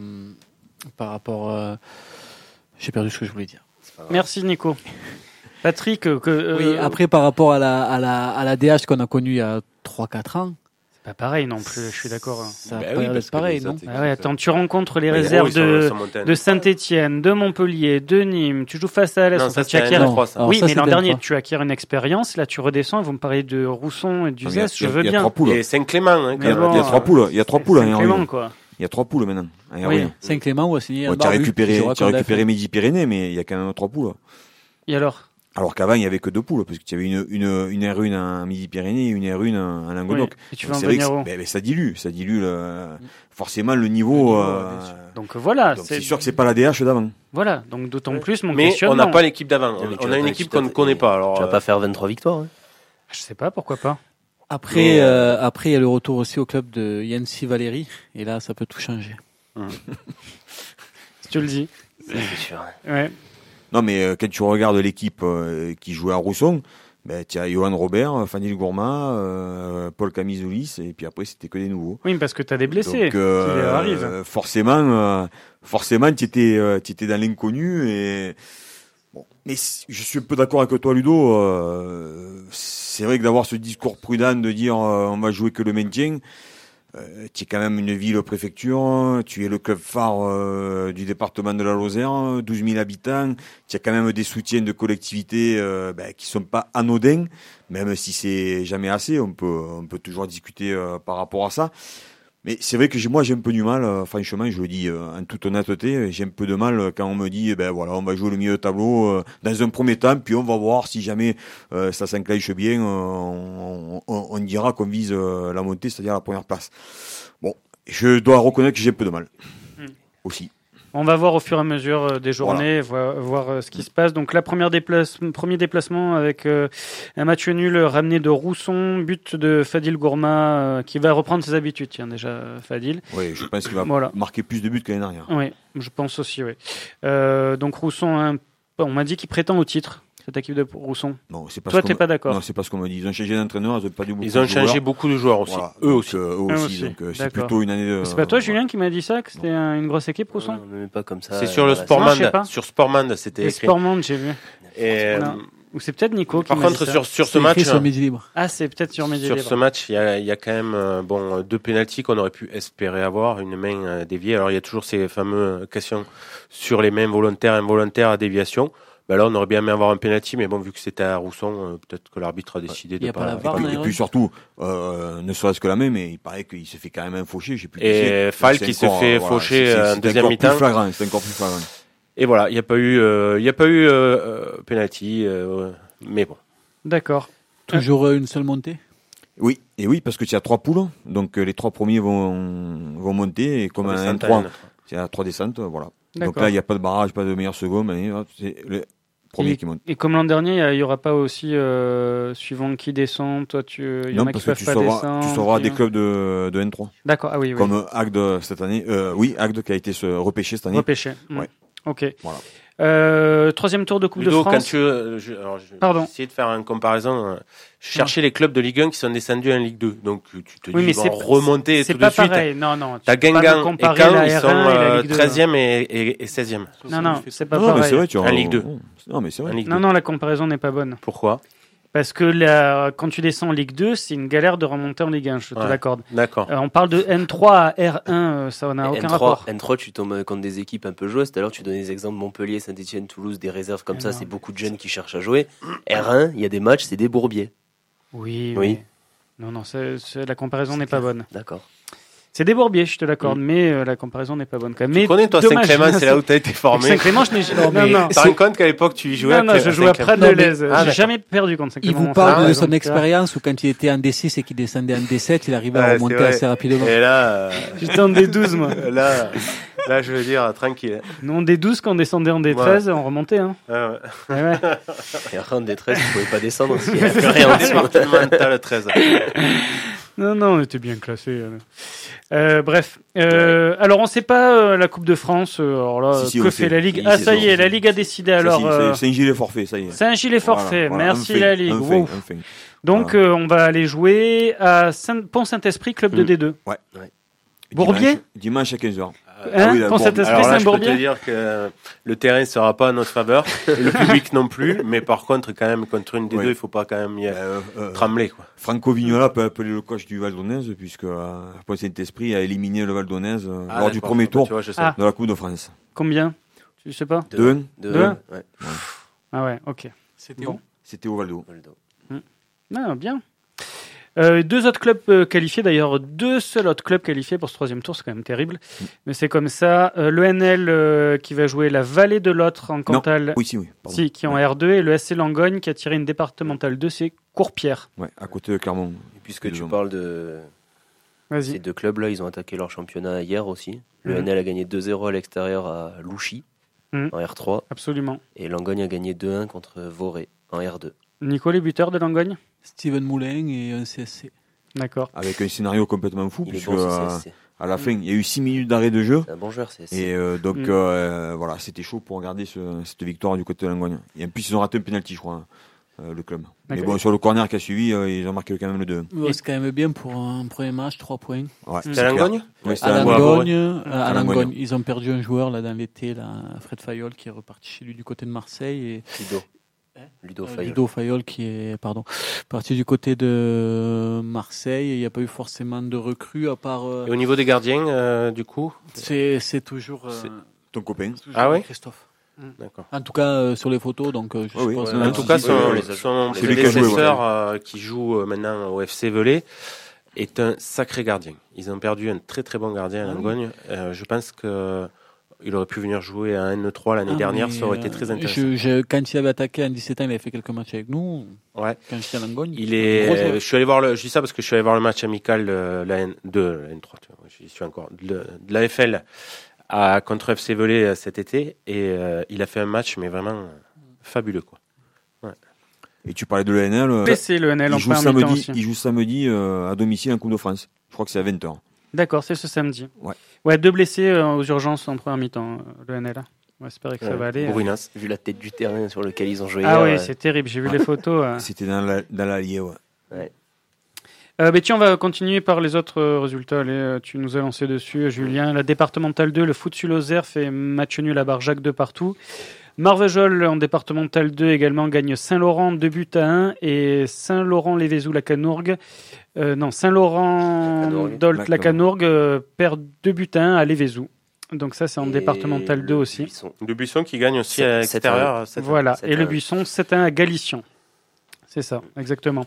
par rapport... euh, j'ai perdu ce que je voulais dire. Merci, Nico. Patrick, euh, que, euh, Oui, après, par rapport à la, à la, à la D H qu'on a connue il y a trois quatre ans, c'est pas pareil non plus, je suis d'accord. ça Ben a oui, pas l'air parce d'être que pareil, les non? autres, Ah ouais, attends, tu rencontres les Mais réserves gros, ils sont- de, sont montés. de Saint-Etienne, de Montpellier, de Nîmes, tu joues face à Alès, Non, en ça, fait, tu c'était acquiers- un N trois, ça. Alors Oui, ça, mais l'an c'était dernier, N trois. tu acquiers une expérience, là tu redescends et vous me parlez de Rousson et du Il y a- Zest, il y je a- veux il y a bien. trois poules. Et Saint-Clément, hein, Mais quand bon, Il y a même. trois poules. Il y a trois poules. C'est hein, Clément, Henri. quoi. Il y a trois poules maintenant. Hein, Oui, Henri. Saint-Clément ou a signé un Ouais, tu as barbu, récupéré, qui tu jouera as comme récupéré d'hab. Midi-Pyrénées, mais il y a quand même trois poules. Et alors? Alors qu'avant, il y avait que deux poules, parce que tu avais une, une, une R un en Midi-Pyrénées et une R un en Languedoc. Oui, et tu Donc vas en c'est vrai que venir c'est- où? ben, ben, ça dilue, ça dilue le, forcément le niveau. euh, Donc voilà, donc c'est, c'est sûr que c'est pas la D H d'avant. voilà, donc d'autant plus mon Mais on questionnement. n'a pas l'équipe d'avant. Ouais, mais tu On vas a une pas- équipe tu vas qu'on ne pas- connaît pas. Alors, Tu vas euh, pas faire vingt-trois victoires. Hein. Je sais pas, pourquoi pas. Après, Mais, euh, après, il y a le retour aussi au club de Yancy Valéry, et là, ça peut tout changer. Si tu le dis. C'est sûr. Ouais. Non, mais euh, quand tu regardes l'équipe euh, qui jouait à Rousson, ben, tu as Johan Robert, Fanny Gourmat, euh, Paul Camisoulis, et puis après, c'était que des nouveaux. Oui, parce que t'as des blessés Donc, euh, qui arrivent. euh, forcément, euh, forcément, tu étais, euh, tu étais dans l'inconnu. Et bon, mais c- je suis un peu d'accord avec toi, Ludo. Euh, c'est vrai que d'avoir ce discours prudent de dire euh, on va jouer que le maintien. Euh, tu es quand même une ville-préfecture, tu es le club phare euh, du département de la Lozère, douze mille habitants, tu as quand même des soutiens de collectivités euh, ben, qui sont pas anodins, même si c'est jamais assez, on peut, on peut toujours discuter euh, par rapport à ça. Mais c'est vrai que j'ai, moi j'ai un peu du mal, euh, franchement, je le dis euh, en toute honnêteté, j'ai un peu de mal euh, quand on me dit, ben voilà, on va jouer le milieu de tableau euh, dans un premier temps, puis on va voir si jamais euh, ça s'enclenche bien, euh, on, on, on dira qu'on vise euh, la montée, c'est-à-dire la première place. Bon, je dois reconnaître que j'ai un peu de mal, Hmm. aussi. On va voir au fur et à mesure euh, des journées, voir, voir, euh, ce qui se passe. Donc la première déplace, premier déplacement avec euh, un match nul ramené de Rousson, but de Fadil Gourmat euh, qui va reprendre ses habitudes. Tiens déjà euh, Fadil. Oui, je pense qu'il va Voilà. marquer plus de buts que l'année dernière. Oui, je pense aussi. Oui. Euh, donc Rousson, un- on m'a dit qu'il prétend au titre. cette équipe de Rousson. Non, c'est pas Toi, ce t'es qu'on pas me- d'accord. Non, c'est pas ce qu'on me dit. Ils ont changé d'entraîneur, ils ont perdu beaucoup Ils ont de joueurs. changé beaucoup de joueurs aussi. Voilà. Eux Donc, aussi. euh, eux Ah, aussi. aussi. Donc, euh, c'est D'accord. plutôt une année de. C'est pas toi, Julien, qui m'a dit ça, que c'était un- une grosse équipe, Rousson? Non, même pas comme ça. C'est sur le Voilà, Non, je sais Sportman. pas. Sur Sportman, c'était Le écrit. Sportman, j'ai vu. Et, Non. Ou c'est peut-être Nico qui par m'a contre, dit ça. sur, sur ce C'est match, écrit sur Midi Libre. Ah, c'est peut-être sur Midi sur Libre. ce match, il y a, il y a quand même euh, bon deux pénaltys qu'on aurait pu espérer avoir, une main euh, déviée. Alors il y a toujours ces fameuses questions sur les mains volontaires, involontaires à déviation. Ben là, on aurait bien aimé avoir un penalty, mais bon, vu que c'était à Rousson, euh, peut-être que l'arbitre a décidé Il y de a pas la V A R, Et, non, puis- et Iron puis surtout, euh, ne serait-ce que la même, mais il paraît qu'il s'est fait quand même un faucher. J'ai plus Et Fall qui se fait faucher c'est- en c'est deuxième encore mi-temps. plus flagrant, C'est encore plus flagrant. Et voilà, il n'y a pas eu, euh, il y a pas eu euh, euh, penalty, euh, mais bon. D'accord. Toujours euh, une seule montée. Oui, et oui, parce que tu as trois poules, donc euh, les trois premiers vont, vont monter, et comme Trois un descentes à N trois, N. c'est à trois descentes, voilà. Donc D'accord. là, il n'y a pas de barrage, pas de meilleur second, mais hop, c'est le premier Et, qui monte. et comme l'an dernier, il n'y aura pas aussi, euh, suivant qui descend, toi, tu, il y en Non, a qui parce que peuvent tu pas sauras, descendre. tu sauras qui- des clubs de, de N trois. D'accord, ah oui, oui. Comme Agde cette année, euh, oui, Agde qui a été se repêché cette année. Repêché. Mm. Ouais. Ok. Voilà. Euh, troisième tour de Coupe Ludo, de quand France. tu, euh, je, alors, je, Pardon. j'ai essayé de faire une comparaison. euh, Je cherchais les clubs de Ligue un qui sont descendus en Ligue deux. Donc tu te dis, Oui, mais ils vont c'est remonter c'est tout pas de suite. pareil. Non, non. tu T'as peux pas me Guingamp et comparer Caen, la ils R sont un et la euh, Ligue deux. treizième et, et, et seizième. Non, non, c'est pas Non, mais pareil. c'est vrai, tu En vois, Ligue deux. oh, Non, mais c'est vrai. En Ligue Non, deux. non, la comparaison n'est pas bonne. Pourquoi? Parce que la, quand tu descends en Ligue deux, c'est une galère de remonter en Ligue un, je te Ouais. l'accorde. D'accord. Euh, on parle de N trois à R un, euh, ça n'a aucun N trois, rapport. N trois, tu tombes contre des équipes un peu joueuses. Tout à l'heure, tu donnais des exemples Montpellier, Saint-Etienne, Toulouse, des réserves comme Ah ça. non, C'est mais- beaucoup de jeunes qui cherchent à jouer. R un, il y a des matchs, c'est des bourbiers. Oui, Oui. mais- Non, non, c'est- c'est- la comparaison n'est pas bonne. D'accord. C'est des bourbiers, je te l'accorde, Mm. mais euh, la comparaison n'est pas bonne quand même. Tu Mais connais toi dommage, Saint-Clément, c'est là où t'as été formé. Saint-Clément, je n'ai Non, non, mais non. Tu te rends compte qu'à l'époque tu jouais Non, non, à je jouais à Saint-Clément. Prat de Non, mais- Lez. Ah, J'ai d'accord. jamais perdu contre Il Saint-Clément. vous parle Ah, de donc, son euh, expérience où quand il était en D six et qu'il descendait en D sept, il arrivait Ouais, à c'est remonter vrai. assez rapidement. Et là, euh, J'étais en D douze, moi. là, là, je veux dire, tranquille. Nous, en D douze, quand on descendait en D treize, on remontait. Hein. Ah, ouais. Ouais, ouais. Et R un, des treize, tu pouvais pas descendre. Il n'y a plus rien en dessous. Départemental treize. Non, non, on était bien classés. euh. Euh, bref. Euh, alors, on ne sait pas euh, la Coupe de France. euh, alors là, Si, si, que on fait sait. la Ligue Si, Ah, c'est ça y sûr, est, si. la Ligue a décidé Ça, alors. si, euh, c'est- C'est un gilet forfait, ça y est. C'est un gilet forfait. Voilà, voilà, Merci enfin, la Ligue. enfin, Wow. enfin. Donc, Voilà. euh, on va aller jouer à Saint- Pont-Saint-Esprit, club de Mm. D deux. Ouais. Ouais. Bourbier Dimanche- Dimanche à quinze heures. Hein, là, Pont-Saint-Esprit, Alors là, je peux te Saint-Bourbier. dire que le terrain ne sera pas à notre faveur, et le public non plus, mais par contre, quand même, contre une des Ouais. deux, il faut pas quand même y Euh, euh, trembler, quoi. Franco Vignola peut appeler le coach du Val d'Onez, puisque euh, Pont-Saint-Esprit a éliminé le Val d'Onez euh, Ah, lors du d'accord, premier tu tour vois, je sais. Ah. de la Coupe de France. Combien Tu sais pas deux un. Deux, Deux un. ouais. Ah ouais, ok. C'était Bon. bon. C'était au Val d'O. Ah, bien. Euh, deux autres clubs euh, qualifiés, d'ailleurs deux seuls autres clubs qualifiés pour ce troisième tour, c'est quand même terrible. Mm. Mais c'est comme ça. Euh, L'E N L euh, qui va jouer la Vallée de l'Autre en Cantal, Oui, si, oui. pardon. si, qui est en Ouais. R deux, et le S C Langogne qui a tiré une départementale deux, c'est Courpierre. Ouais, à côté de Clermont. Et puisque Deux tu hommes. parles de Vas-y. ces deux clubs-là, ils ont attaqué leur championnat hier aussi. Le Mhm. N L a gagné deux zéro à l'extérieur à Louchy, Mhm. en R trois. Absolument. Et Langogne a gagné deux un contre Voré, en R deux. Nico, les buteurs de Langogne Steven Moulin et un C S C. D'accord. Avec un scénario complètement fou, Il est puisque bon, ce euh, C S C. à la fin, il y a eu six minutes d'arrêt de jeu. C'est un bon joueur, C S C. Et euh, donc, Mm. euh, voilà, c'était chaud pour regarder ce- cette victoire du côté de Langogne. Et en plus, ils ont raté un penalty, je crois, euh, le club. Mais D'accord. bon, sur le corner qui a suivi, euh, ils ont marqué quand même le deux. Ouais, c'est quand même bien pour un premier match, trois points. Ouais, Mm. C'est à Langogne? Ouais, c'était À à Langogne. Langogne, euh, à À Langogne. Langogne. Ils ont perdu un joueur là dans l'été, là, Fred Fayol, qui est reparti chez lui du côté de Marseille. Et Ludo. Hein Ludo Euh, Fayol. Ludo Fayol qui est pardon parti du côté de Marseille. Il n'y a pas eu forcément de recrues à part. euh, Et au niveau des gardiens, euh, du coup? c'est c'est toujours, euh, C'est- Ton copain. toujours Ah ouais Christophe. D'accord. En tout cas euh, sur les photos, donc euh, je Oui, oui. suppose. Ouais, En Ouais, tout si, cas, si, son, on les a- son on les a- C'est lui qui a joué, prédécesseur euh, qui joue euh, maintenant au F C Velay est un sacré gardien. Ils ont perdu un très très bon gardien à Ah oui. Langogne. Euh, je pense que il aurait pu venir jouer à N trois l'année Ah, dernière, mais, ça aurait été euh, très intéressant. je- je- quand il avait attaqué à dix-sept ans, il avait fait quelques matchs avec nous. Ouais. Quand j'étais à Langogne. Il c'était un gros est. joueur. Je suis allé voir le. Je dis ça parce que je suis allé voir le match amical de la N de la N trois. Tu vois, j'y suis encore de, de la F L à contre F C Velay euh, cet été et euh, il a fait un match mais vraiment euh, fabuleux quoi. Et tu parlais de l'E N L. euh, P C, le N L en il joue première mi-temps samedi, aussi. il joue samedi euh, à domicile en Coupe de France. Je crois que c'est à vingt heures. D'accord, c'est ce samedi. Ouais. Ouais, deux blessés euh, aux urgences en première mi-temps, euh, le N L. On va espérer que Ouais, ça va aller. Bourinas. Vu la tête du terrain sur lequel ils ont joué Ah hier, oui, euh, c'est terrible. J'ai vu les photos. euh. C'était dans la, dans l'allié, ouais. ouais. Euh, mais tiens, on va continuer par les autres euh, résultats. Allez, euh, tu nous as lancé dessus, euh, Julien. La départementale deux, le foot sur Lozère fait match nul à Barjac de partout. Marvejols en départemental deux également gagne Saint-Laurent deux buts à un et Saint-Laurent-Lévézou-Lacanourgue. Euh, non, Saint-Laurent-Dolt-Lacanourgue euh, perd deux buts à un à Lévézou. Donc ça, c'est en Et départemental deux le aussi. Buisson. Le Buisson qui gagne aussi Sept- à sept l'extérieur. à un. sept à un. Voilà, sept et à le un. Buisson sept à un à Galician. C'est ça, exactement.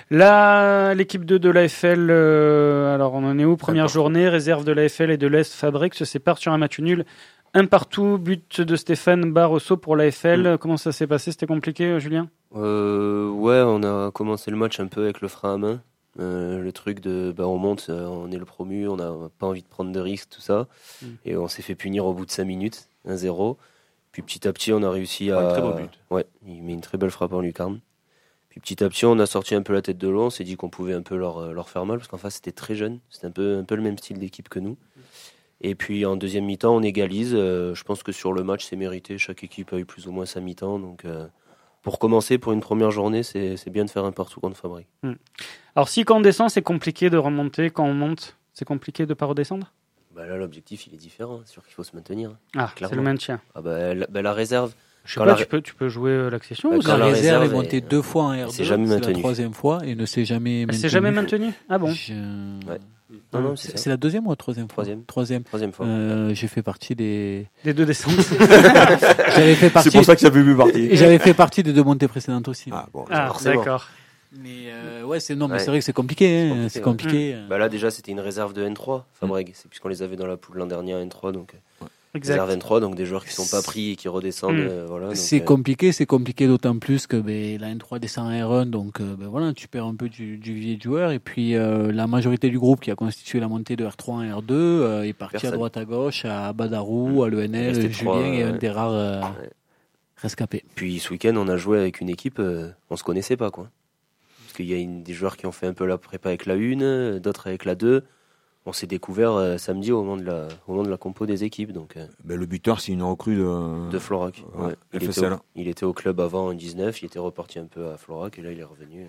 Là, l'équipe deux de l'A F L, euh, alors on en est où? Première journée, réserve de l'A F L et de l'Est Fabrique se séparent sur un match nul. Un partout, but de Stéphane Barroso pour l'A F L. Mm. Comment ça s'est passé? C'était compliqué, Julien? Euh, ouais, on a commencé le match un peu avec le frein à main. Euh, le truc de bah, on monte, euh, on est le promu, on n'a pas envie de prendre de risques, tout ça. Mm. Et on s'est fait punir au bout de cinq minutes, un zéro. Puis petit à petit, on a réussi à. Ouais, un très beau but. Ouais, il met une très belle frappe en lucarne. Puis petit à petit, on a sorti un peu la tête de l'eau, on s'est dit qu'on pouvait un peu leur, leur faire mal, parce qu'en face, c'était très jeune. C'était un peu, un peu le même style d'équipe que nous. Et puis en deuxième mi-temps, on égalise. Euh, je pense que sur le match, c'est mérité. Chaque équipe a eu plus ou moins sa mi-temps. Donc euh, pour commencer, pour une première journée, c'est, c'est bien de faire un partout contre Fabrique. Mm. Alors si quand on descend, c'est compliqué de remonter. Quand on monte, c'est compliqué de ne pas redescendre? Bah là, l'objectif, il est différent. C'est sûr qu'il faut se maintenir. Ah, Clairement. c'est le maintien. Ah bah, la, bah, la réserve. Je sais Quand pas, la- tu, peux, tu peux jouer euh, l'accession Bah, ou quand ça La la réserve est réserve montée est- deux fois en R deux. c'est jamais la maintenu. troisième fois et ne s'est jamais Elle maintenue. s'est jamais maintenue? Ah bon? Je- Ouais. Non, non, c'est C'est ça. c'est la deuxième ou la troisième fois? Troisième. Troisième. Troisième fois. Euh, j'ai fait partie des. Des deux descentes. J'avais fait partie. C'est pour ça que ça fait plus partie. Et j'avais fait partie des deux montées précédentes aussi. Ah, bon. Ah, forcément. d'accord. Mais euh, ouais, c'est non, mais Ouais. c'est vrai que c'est compliqué. Hein, compliqué, c'est ouais. compliqué. euh. Bah là, déjà, c'était une réserve de N trois, Fabreg. C'est puisqu'on les avait dans la poule l'an dernier en N trois. Donc, euh, réserve Exact. N trois, donc des joueurs qui sont pas pris et qui redescendent. Mm. euh, voilà, donc, C'est euh, compliqué, c'est compliqué d'autant plus que ben, la N trois descend en R un, donc euh, ben, voilà, tu perds un peu du, du vivier de joueurs. Et puis euh, la majorité du groupe qui a constitué la montée de R trois en R deux euh, est parti Personne. à droite à gauche, à Badarou, à l'E N Il L, restait Julien trois, est un ouais. des rares euh, Ouais. rescapés. Puis ce week-end, on a joué avec une équipe, euh, on se connaissait pas, quoi. Parce qu'il y a une, des joueurs qui ont fait un peu la prépa avec la une, euh, d'autres avec la deux. On s'est découvert euh, samedi au moment de la, au moment de la compo des équipes, donc euh, Ben, le buteur, c'est une recrue de, de Florac. Ouais, Ouais. Il, F S était L. au, il était au club avant en dix-neuf, il était reparti un peu à Florac et là il est revenu.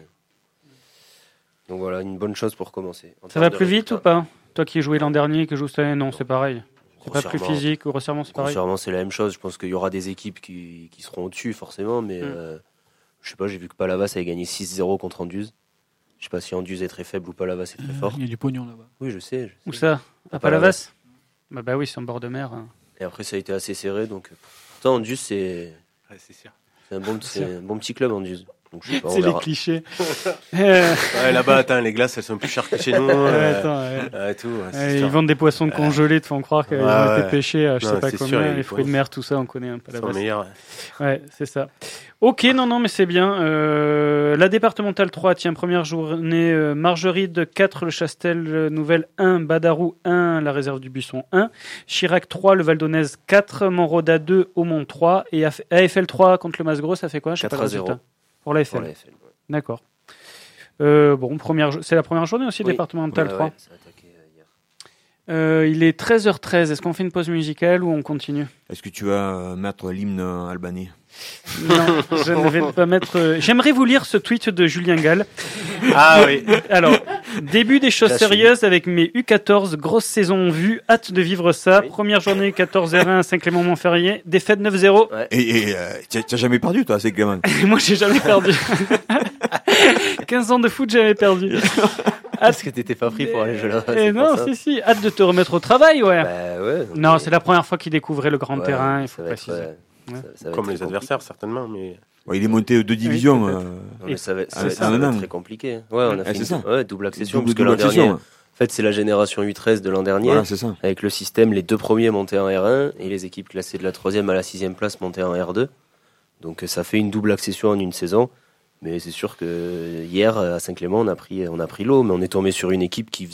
Donc voilà, une bonne chose pour commencer. En Ça termes va de plus vite ou résultats, pas? Toi qui jouais l'an dernier, qui joues cette année, non, c'est pareil. C'est pas plus grossièrement- physique ou resserrement, c'est pareil. Grossièrement, c'est la même chose. Je pense qu'il y aura des équipes qui, qui seront au-dessus, forcément, mais Mm. euh, je sais pas, j'ai vu que Palavas avait gagné six zéro contre Anduze. Je sais pas si Anduze est très faible ou Palavas est très fort. Il y a du pognon là-bas. Oui, je sais. je Où sais. ça? À À Palavas? Bah, bah oui, c'est en bord de mer. hein. Et après, ça a été assez serré. Donc, euh, pourtant, Anduze, c'est Ouais, c'est sûr. c'est un, bon, c'est un bon petit club, Anduze. Donc, je sais pas, on C'est les verra. clichés. Euh, Ouais, là-bas, attends, les glaces, elles sont plus chères que chez nous. ouais, euh, attends, ouais. ouais, tout, ouais, c'est Ouais, sûr. ils vendent des poissons congelés, te font croire qu'ils Ouais, ont été ouais. pêchés à je Non, sais pas c'est sûr, combien, ils les fruits de font- mer, tout ça, on connaît un peu Ils la sont base. meilleurs. Ouais, c'est ça. Ok, non, non, mais c'est bien. Euh, la départementale trois, tiens, première journée, euh, Margeride quatre, le Chastel euh, Nouvelle un, Badarou un, la réserve du Buisson un, Chirac trois, le Val d'Aunaise quatre, Montroda deux, Aumont trois, et A F L trois contre le Masgros, ça fait quoi? Je sais pas quatre le à zéro. résultat. Pour la F L. Pour la F L. ouais. D'accord. Euh, bon, première, jo- c'est la première journée aussi, Oui. départementale Ouais, trois. ouais, ça a attaqué, euh, hier. Euh, il est treize heures treize. Est-ce qu'on fait une pause musicale ou on continue? Est-ce que tu vas euh, mettre l'hymne albanais? Non, je ne vais pas mettre. euh, J'aimerais vous lire ce tweet de Julien Gall. Ah oui. Alors, début des choses J'assume. sérieuses avec mes U quatorze, grosse saison en vue, hâte de vivre ça. Oui. Première journée U quatorze R un à Saint-Clément-Montferrier, défaite neuf zéro. Ouais. Et, et euh, tu as- tu as jamais perdu, toi, c'est Clément. Et moi, j'ai jamais perdu. quinze ans de foot, j'avais perdu. Parce que t'étais pas pris pour aller jouer là-bas. Et c'est non, pour ça. si, si, hâte de te remettre au travail, ouais. Bah ouais. donc, non, euh, c'est la première fois qu'il découvrait le grand ouais, terrain, il ça faut va être, préciser. euh, Ouais. ça- ça va Comme être les très adversaires, certainement. Mais Ouais, il est monté deux divisions. peut-être. euh, Non, mais ça va, ça Ah, va c'est être, ça va un être an. très compliqué. Ouais, on a Ah, fait c'est une ça. ouais, double accession. double- parce que double l'an dernier, accession, en fait, c'est la génération U treize de l'an dernier. Voilà, c'est ça. Avec le système, les deux premiers montaient en R un et les équipes classées de la troisième à la sixième place montaient en R deux. Donc ça fait une double accession en une saison. Mais c'est sûr que hier, à Saint-Clément, on a pris, on a pris l'eau, mais on est tombé sur une équipe qui faisait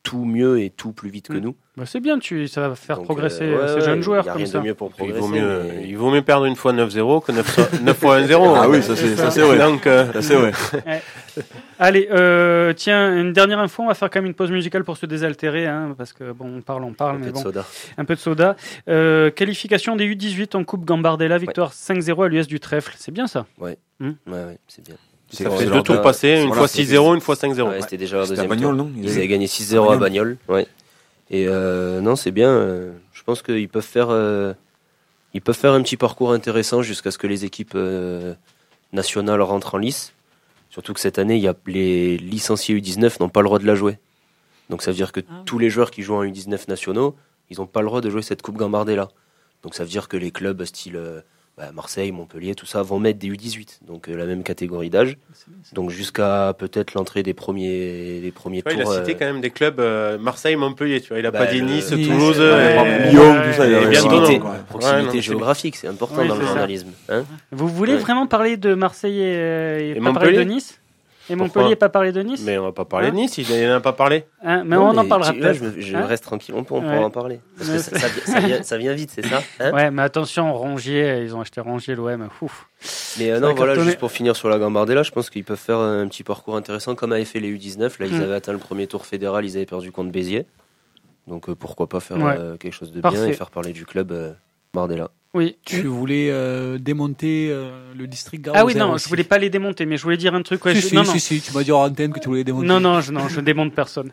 tout mieux et tout plus vite que mmh. nous. Bah c'est bien, tu, ça va faire Donc, progresser euh, ces ouais, jeunes ouais, joueurs y a comme rien ça. de mieux pour progresser. Il vaut mieux, mais... il vaut mieux perdre une fois neuf zéro que neuf fois un zéro. Ah oui, ça c'est, ça, c'est vrai. Donc, euh... ça, c'est vrai. Ouais. Allez, euh, tiens, une dernière info, on va faire quand même une pause musicale pour se désaltérer, hein, parce que bon, on parle, on parle, Un mais peu de bon. soda. Un peu de soda. Euh, qualification des U dix-huit en Coupe Gambardella, victoire ouais. cinq zéro à l'U S du Trèfle. C'est bien ça? Ouais. Mmh. Ouais, ouais, c'est bien. C'est ça fait deux tours passés, une voilà, fois six zéro, une fois cinq zéro. Ouais, c'était déjà leur deuxième Bagnol, tour. non Ils avaient gagné six zéro à Bagnol. Ouais. Et euh, non, c'est bien. Euh, je pense qu'ils peuvent faire, euh, ils peuvent faire un petit parcours intéressant jusqu'à ce que les équipes euh, nationales rentrent en lice. Surtout que cette année, il y a les licenciés U dix-neuf n'ont pas le droit de la jouer. Donc ça veut dire que ah, tous les joueurs qui jouent en U dix-neuf nationaux, ils n'ont pas le droit de jouer cette Coupe Gambardella. Donc ça veut dire que les clubs style euh, bah, Marseille, Montpellier, tout ça, vont mettre des U dix-huit, donc euh, la même catégorie d'âge. Donc jusqu'à peut-être l'entrée des premiers, des premiers ouais, tours. Il a cité euh... quand même des clubs euh, Marseille, Montpellier, tu vois. Il a bah, pas dit Nice, le... Toulouse, ouais, euh, Lyon, tout ça. Il y a proximité, bien proximité ouais, géographique, c'est important oui, dans c'est le ça. journalisme. Hein Vous voulez ouais. vraiment parler de Marseille et, et, et pas Montpellier parler de Nice? Et Montpellier, Pourquoi pas parler de Nice? Mais on va pas parler hein de Nice, il n'en a pas parlé. Hein, mais non, on mais en parlera tu, peut-être. Là, je, je hein reste tranquille, on, peut, on ouais. pourra en parler. Parce que ça, ça, ça, vient, ça vient vite, c'est ça hein? Ouais, mais attention, Rongier, ils ont acheté Rongier, l'O M. Ouf. Mais euh, non, voilà, cartonné. Juste pour finir sur la Gambardella, je pense qu'ils peuvent faire un petit parcours intéressant comme avaient fait les U dix-neuf. Là, ils mmh. avaient atteint le premier tour fédéral, ils avaient perdu contre Béziers. Donc euh, pourquoi pas faire ouais. euh, quelque chose de Parfait. bien et faire parler du club euh, Bardella. Oui. Tu voulais euh, démonter euh, le district Gare. Ah oui, non, aussi. Je voulais pas les démonter, mais je voulais dire un truc. Ouais, si, je... si, non, si, non. si, tu m'as dit en antenne que tu voulais démonter. Non, non, je, non, je démonte personne.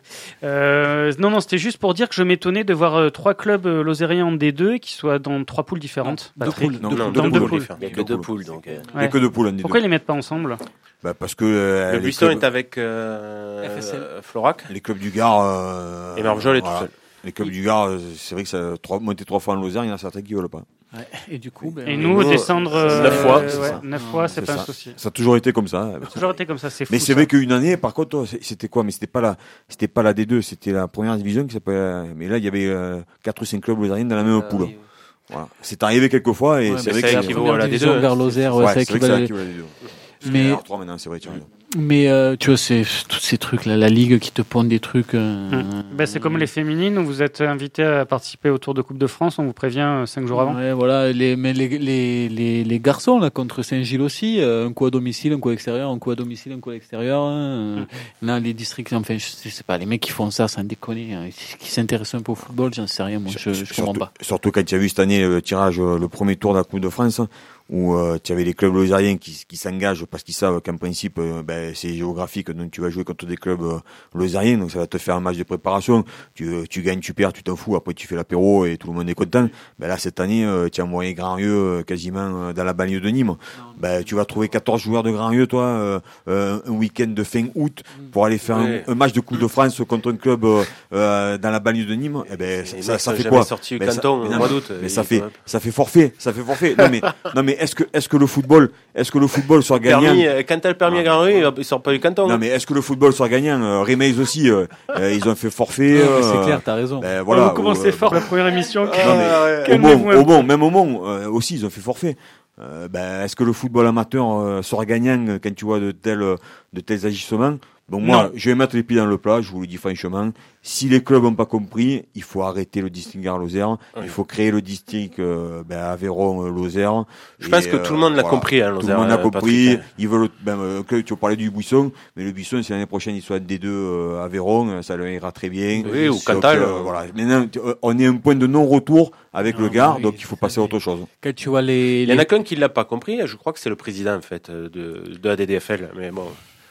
Euh, non, non, c'était juste pour dire que je m'étonnais de voir euh, trois clubs euh, lozériens en D deux qui soient dans trois poules différentes. Non, deux poules, non, non, deux, deux, deux poules. poules. Il n'y a que deux poules, donc. Euh... Il n'y a que deux poules en D deux. Pourquoi ils les mettent pas ensemble? Bah parce que euh, le Buisson clubs... est avec euh, F S L. Florac. Les clubs du Gard. Euh... Et Marvejols est voilà. tout seul. Les clubs du Gard, c'est vrai que ça, trois, monter trois fois en Lozère, il y en a certains qui veulent pas. Ouais. Et du coup, ben, et nous, nous descendre euh, neuf fois, euh, ouais, neuf fois, c'est, c'est pas ça. un souci. Ça a toujours été comme ça. Ça a toujours été comme ça, c'est fou. Mais c'est ça. vrai qu'une année, par contre, c'était quoi? Mais c'était pas la, c'était pas la D deux, c'était la première division qui s'appelait. Mais là, il y avait euh, quatre ou cinq clubs lozériens dans la même ah, poule. Oui. Voilà. C'est arrivé quelques fois et ouais, c'est vrai que ça équivaut à la D deux. Vers Lozère, ouais, ouais, ça équivaut à la D deux. Mais R trois maintenant, c'est vrai. Tu mais euh, tu vois, c'est tous ces trucs là, la ligue qui te pond des trucs. Euh, hum. Ben, c'est comme les féminines où vous êtes invité à participer au Tour de Coupe de France, on vous prévient cinq jours avant. Ouais, voilà. Les, mais les, les, les, les garçons là contre Saint-Gilles aussi, euh, un coup à domicile, un coup à l'extérieur, un coup à domicile, un coup à l'extérieur. Hein, hum. Là, les districts, enfin, je sais pas, les mecs qui font ça, sans déconner, hein, qui s'intéressent un peu au football, j'en sais rien, moi, je, je comprends pas. Surtout quand tu as vu cette année le tirage, le premier tour de la Coupe de France, où euh, tu avais les clubs lozériens qui, qui s'engagent parce qu'ils savent qu'en principe euh, ben, c'est géographique, donc tu vas jouer contre des clubs euh, lozériens, donc ça va te faire un match de préparation, tu, tu gagnes, tu perds, tu t'en fous, après tu fais l'apéro et tout le monde est content. Ben là cette année euh, tu as envoyé Grandrieux euh, quasiment euh, dans la banlieue de Nîmes, ben, tu vas trouver quatorze joueurs de Grandrieux toi euh, euh, un week-end de fin août pour aller faire ouais. un, un match de Coupe de France contre un club euh, euh, dans la banlieue de Nîmes. Et ben ça, ça, ça fait quoi? Sorti ben, canton, ça, au mois d'août, mais ça fait ça fait forfait, ça fait forfait. Non mais non mais est-ce que est-ce que le football est-ce que le football soit gagnant? Permis, quand t'as le permis à Grandrieux, il sort pas du canton. Non mais est-ce que le football soit gagnant? euh, Remeis aussi, euh, euh, ils ont fait forfait. Non, euh, c'est clair, t'as raison. Ben, voilà. Vous commencez euh, fort la première émission. Ah, non, mais, au bon, au bon, même au Mont euh, aussi, ils ont fait forfait. Euh, ben, est-ce que le football amateur euh, sera gagnant quand tu vois de tels de tels agissements? Bon, moi, non. je vais mettre les pieds dans le plat, je vous le dis franchement. Si les clubs n'ont pas compris, il faut arrêter le district Gare-Lozère. Oui. Il faut créer le district euh, ben, Aveyron-Lozère. Je et, pense que euh, tout le monde l'a voilà. compris, hein, Lozère. Tout le monde l'a compris. Patrick. Ils veulent, ben, euh, que tu parlais du Buisson, mais le Buisson, si l'année prochaine il soit D deux euh, Aveyron, ça leur ira très bien. Oui, ou Cantal. Euh, voilà. Maintenant, on est à un point de non-retour avec non, le Gard, oui, donc il faut passer à autre chose. Quand tu vois les, il y en a qu'un qui l'a pas compris. Je crois que c'est le président en fait de, de la D D F L, mais bon.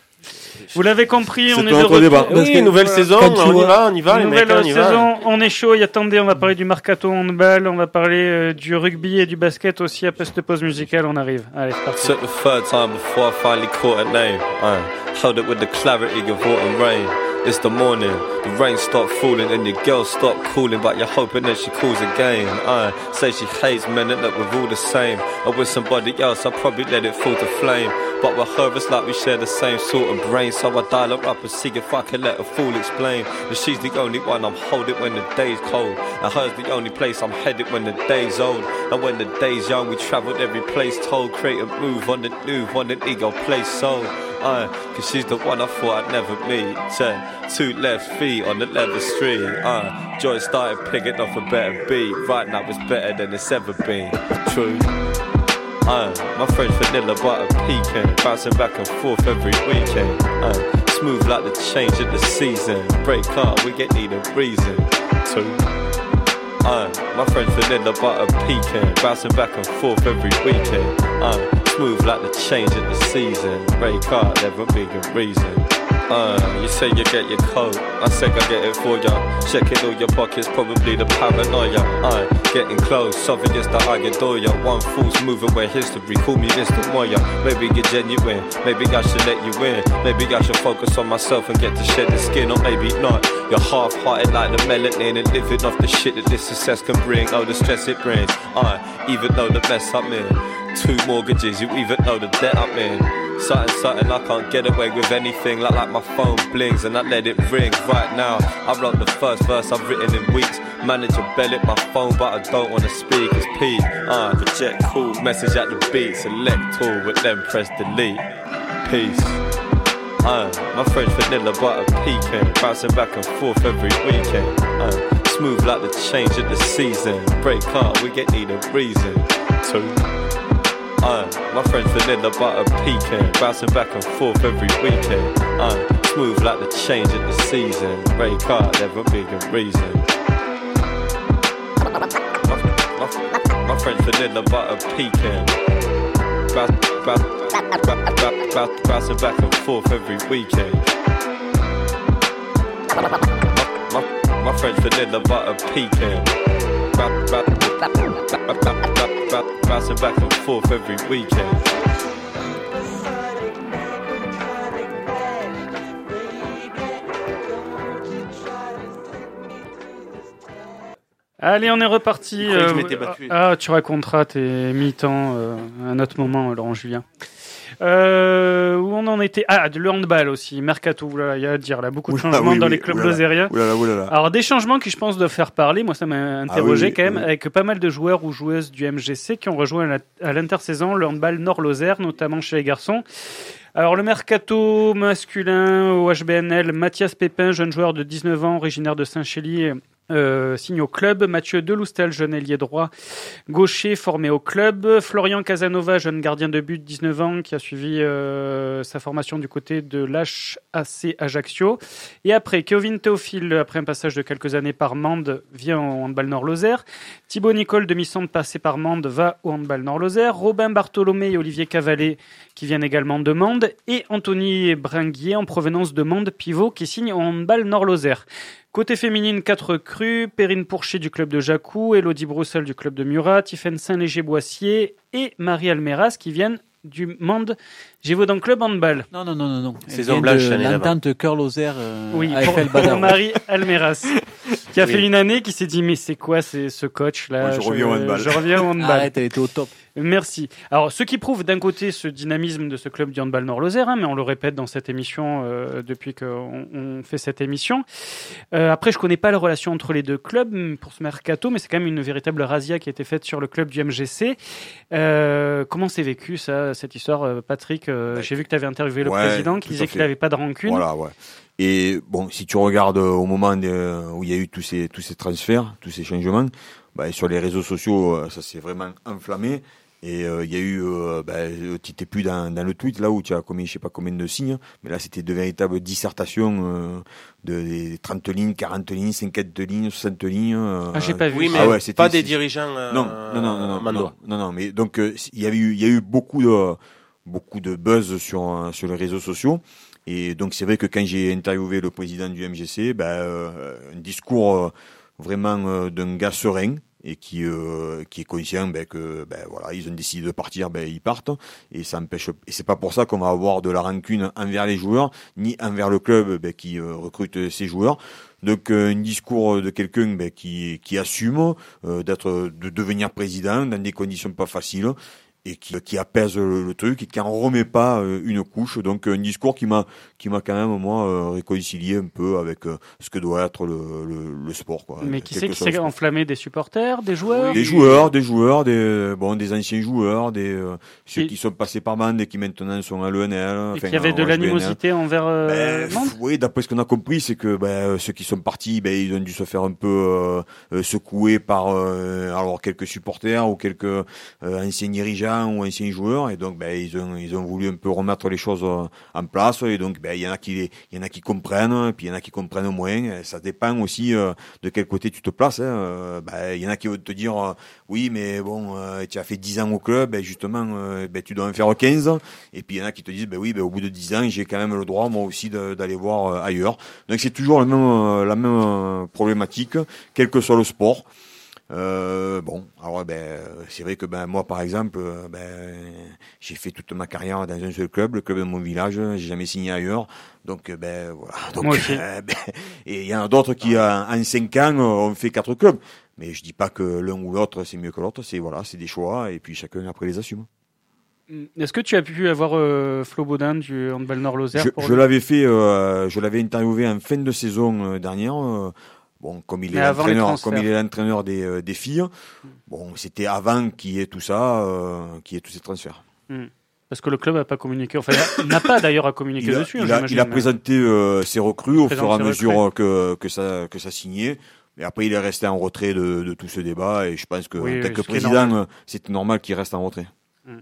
Vous l'avez compris, c'est on est de retour. Débat. Oui, que, nouvelle voilà, saison, on y va, on y va, les nouvelle mecs, on y saison, va. on est chaud. Et attendez, on va parler du mercato handball, on va parler euh, du rugby et du basket aussi. Après cette pause musicale, on arrive. Allez, c'est parti. Took the third time before I finally caught a name. I held it with the clarity of autumn rain. It's the morning, the rain stopped falling and your girl stopped calling, but you're hoping that she calls again. I say she hates men and that we're all the same. And with somebody else, I'd probably let it fall to flame. But with her, it's like we share the same sort of brain. So I dial her up and see if I can let her fool explain. And she's the only one I'm holding when the day's cold. And her's the only place I'm headed when the day's old. And when the day's young, we travelled every place told. Create a move on the new, on an ego place sold. uh, cause she's the one I thought I'd never meet. Check, two left feet on the leather street, uh, Joy started picking off a better beat. Right now it's better than it's ever been. True. Uh, my French vanilla butter pecan, bouncing back and forth every weekend. Uh, smooth like the change of the season. Break car, we get need a reason. Two. Uh, my French vanilla butter pecan, bouncing back and forth every weekend. Uh, smooth like the change of the season. Break car, never be a reason. Uh, you say you get your coat, I say I get it for ya. Checking all your pockets, probably the paranoia. Uh, getting close, obvious that I adore ya. One fool's moving where history, call me Mister Moya. Maybe you're genuine, maybe I should let you in. Maybe I should focus on myself and get to shed the skin, or maybe not. You're half-hearted like the melanin and living off the shit that this success can bring. Oh, the stress it brings, uh, even though the mess I'm in. Two mortgages, you even know the debt I'm in. Something, something, I can't get away with anything. Like, like my phone blings and I let it ring. Right now, I wrote the first verse I've written in weeks. Manager bell it my phone, but I don't wanna speak. It's P, uh, reject call, message at the beat. Select all, but then press delete. Peace. Uh, my French vanilla butter pecan, bouncing back and forth every weekend. Uh, smooth like the change of the season. Break car, we get need a reason. Two. Uh, my French vanilla butter pecan, bouncing back and forth every weekend. Uh, smooth like the change of the season. Break car, never be a reason. My, my, my French vanilla butter pecan, bouncing back and forth every weekend. My, my, my French vanilla butter pecan, bouncing back and forth every weekend. Allez, on est reparti. Euh, je m'étais battu. Ah, tu raconteras tes mi-temps euh, à un autre moment, Laurent Julien. Euh, où on en était? Ah, le handball aussi, mercato. Oulala, il y a à dire là, beaucoup de Oulala, changements oui, dans oui, les clubs oulala, lozériens. oulala, oulala. Alors des changements qui, je pense, doivent faire parler. Moi, ça m'a interrogé ah, oui, quand même, oui. avec pas mal de joueurs ou joueuses du M G C qui ont rejoint à, la, à l'intersaison le handball Nord-Lozère, notamment chez les garçons. Alors le mercato masculin au H B N L, Mathias Pépin, jeune joueur de dix-neuf ans, originaire de Saint-Chély, euh, signe au club. Mathieu Deloustal, jeune ailier droit gaucher, formé au club. Florian Casanova, jeune gardien de but, dix-neuf ans, qui a suivi euh, sa formation du côté de l'H A C Ajaccio. Et après, Kevin Théophile, après un passage de quelques années par Mende, vient au handball Nord-Lozère. Thibaut Nicole, demi-centre passé par Mende, va au handball Nord-Lozère. Robin Bartholomé et Olivier Cavalet, qui viennent également de Mende. Et Anthony Bringuier, en provenance de Mende, pivot, qui signe au handball Nord-Lozère. Côté féminine, quatre recrues, Perrine Pourchet du club de Jacou, Elodie Broussel du club de Murat, Tiffaine Saint-Léger-Boissier et Marie Almeras qui viennent du Mende Gévaudan Club Handball. Non, non, non, non, non. Saison blanche, de l'année l'entente Cœur-Lozère euh, Oui, A F L pour, pour Badaro. Marie Almeras, qui a Oui. fait une année, qui s'est dit, mais c'est quoi c'est, ce coach-là? Moi, je reviens au handball. Je reviens au handball. Arrête, elle était au top. Merci. Alors, ce qui prouve d'un côté ce dynamisme de ce club du handball Nord-Lozère, hein, mais on le répète dans cette émission euh, depuis qu'on on fait cette émission. Euh, après, je connais pas la relation entre les deux clubs pour ce mercato, mais c'est quand même une véritable razzia qui a été faite sur le club du M G C. Euh, comment c'est vécu ça, cette histoire, euh, Patrick? euh, Ouais. J'ai vu que tu avais interviewé le Ouais, président qui tout à disait fait. qu'il n'avait pas de rancune. Voilà, ouais. Et bon, si tu regardes euh, au moment de- où il y a eu tous ces tous ces transferts, tous ces changements, bah, sur les réseaux sociaux, euh, ça s'est vraiment enflammé. Et euh, il y a eu, euh, bah, tu n'étais plus dans, dans le tweet là où tu as combien, je sais pas combien de signes, mais là c'était de véritables dissertations euh, de des trente lignes, quarante lignes, cinquante lignes, soixante lignes. Euh, Ah, j'ai pas vu. Oui, mais Ah ouais, c'était- pas des c'est- dirigeants. euh, non, non, non, non, non, Mando. non, non, non, mais donc euh, il y a eu, il y a eu beaucoup de, beaucoup de buzz sur euh, sur les réseaux sociaux. Et donc c'est vrai que quand j'ai interviewé le président du M G C, ben euh, un discours euh, vraiment euh, d'un gars serein et qui euh, qui est conscient ben, que ben voilà ils ont décidé de partir, ben ils partent et ça empêche et c'est pas pour ça qu'on va avoir de la rancune envers les joueurs ni envers le club ben, qui euh, recrute ces joueurs. Donc euh, un discours de quelqu'un ben, qui qui assume euh, d'être de devenir président dans des conditions pas faciles et qui, qui apaise le, le truc et qui en remet pas euh, une couche. Donc un discours qui m'a qui m'a quand même moi euh, réconcilié un peu avec euh, ce que doit être le, le, le sport, quoi. Mais qui c'est qui s'est enflammé, des supporters, des joueurs? Oui, des joueurs, des joueurs, des bon des anciens joueurs, des euh, ceux et... qui sont passés par Mende et qui maintenant sont à l'E N L. Et qui avaient de l'animosité envers euh, ben, Mende. Oui, d'après ce qu'on a compris, c'est que ben, ceux qui sont partis, ben ils ont dû se faire un peu euh, secouer par euh, alors quelques supporters ou quelques euh, anciens dirigeants ou anciens joueurs, et donc ben ils ont ils ont voulu un peu remettre les choses en place, et donc ben il y en a qui il y en a qui comprennent, et puis il y en a qui comprennent moins. Ça dépend aussi euh, de quel côté tu te places, hein. Ben il y en a qui vont te dire euh, oui mais bon euh, tu as fait dix ans au club, ben justement euh, ben tu dois en faire quinze, et puis il y en a qui te disent ben oui ben au bout de dix ans j'ai quand même le droit moi aussi de, d'aller voir euh, ailleurs. Donc c'est toujours la même la même problématique quel que soit le sport. Euh, bon, alors ben c'est vrai que ben moi par exemple ben j'ai fait toute ma carrière dans un seul club, le club de mon village, j'ai jamais signé ailleurs, donc ben voilà. Donc, moi aussi. Euh, ben, et il y en a d'autres qui en, en cinq ans ont fait quatre clubs, mais je dis pas que l'un ou l'autre c'est mieux que l'autre, c'est voilà, c'est des choix et puis chacun après les assume. Est-ce que tu as pu avoir euh, Flo Baudin du handball Nord-Lozère? Je, je l'avais fait, euh, je l'avais interviewé en fin de saison euh, dernière. Euh, Bon, comme il est l'entraîneur, comme il est l'entraîneur des, euh, des filles, bon, c'était avant qu'il y ait tout ça, euh, qu'il y ait tous ces transferts. Mmh. Parce que le club n'a pas communiqué, enfin, il n'a pas d'ailleurs à communiquer il a, dessus. Il, hein, a, il a présenté euh, ses recrues au fur et à mesure que, que ça, que ça signait. Mais après, il est resté en retrait de, de tout ce débat, et je pense que, oui, en tant oui, que président, normal. c'était normal qu'il reste en retrait. Mmh.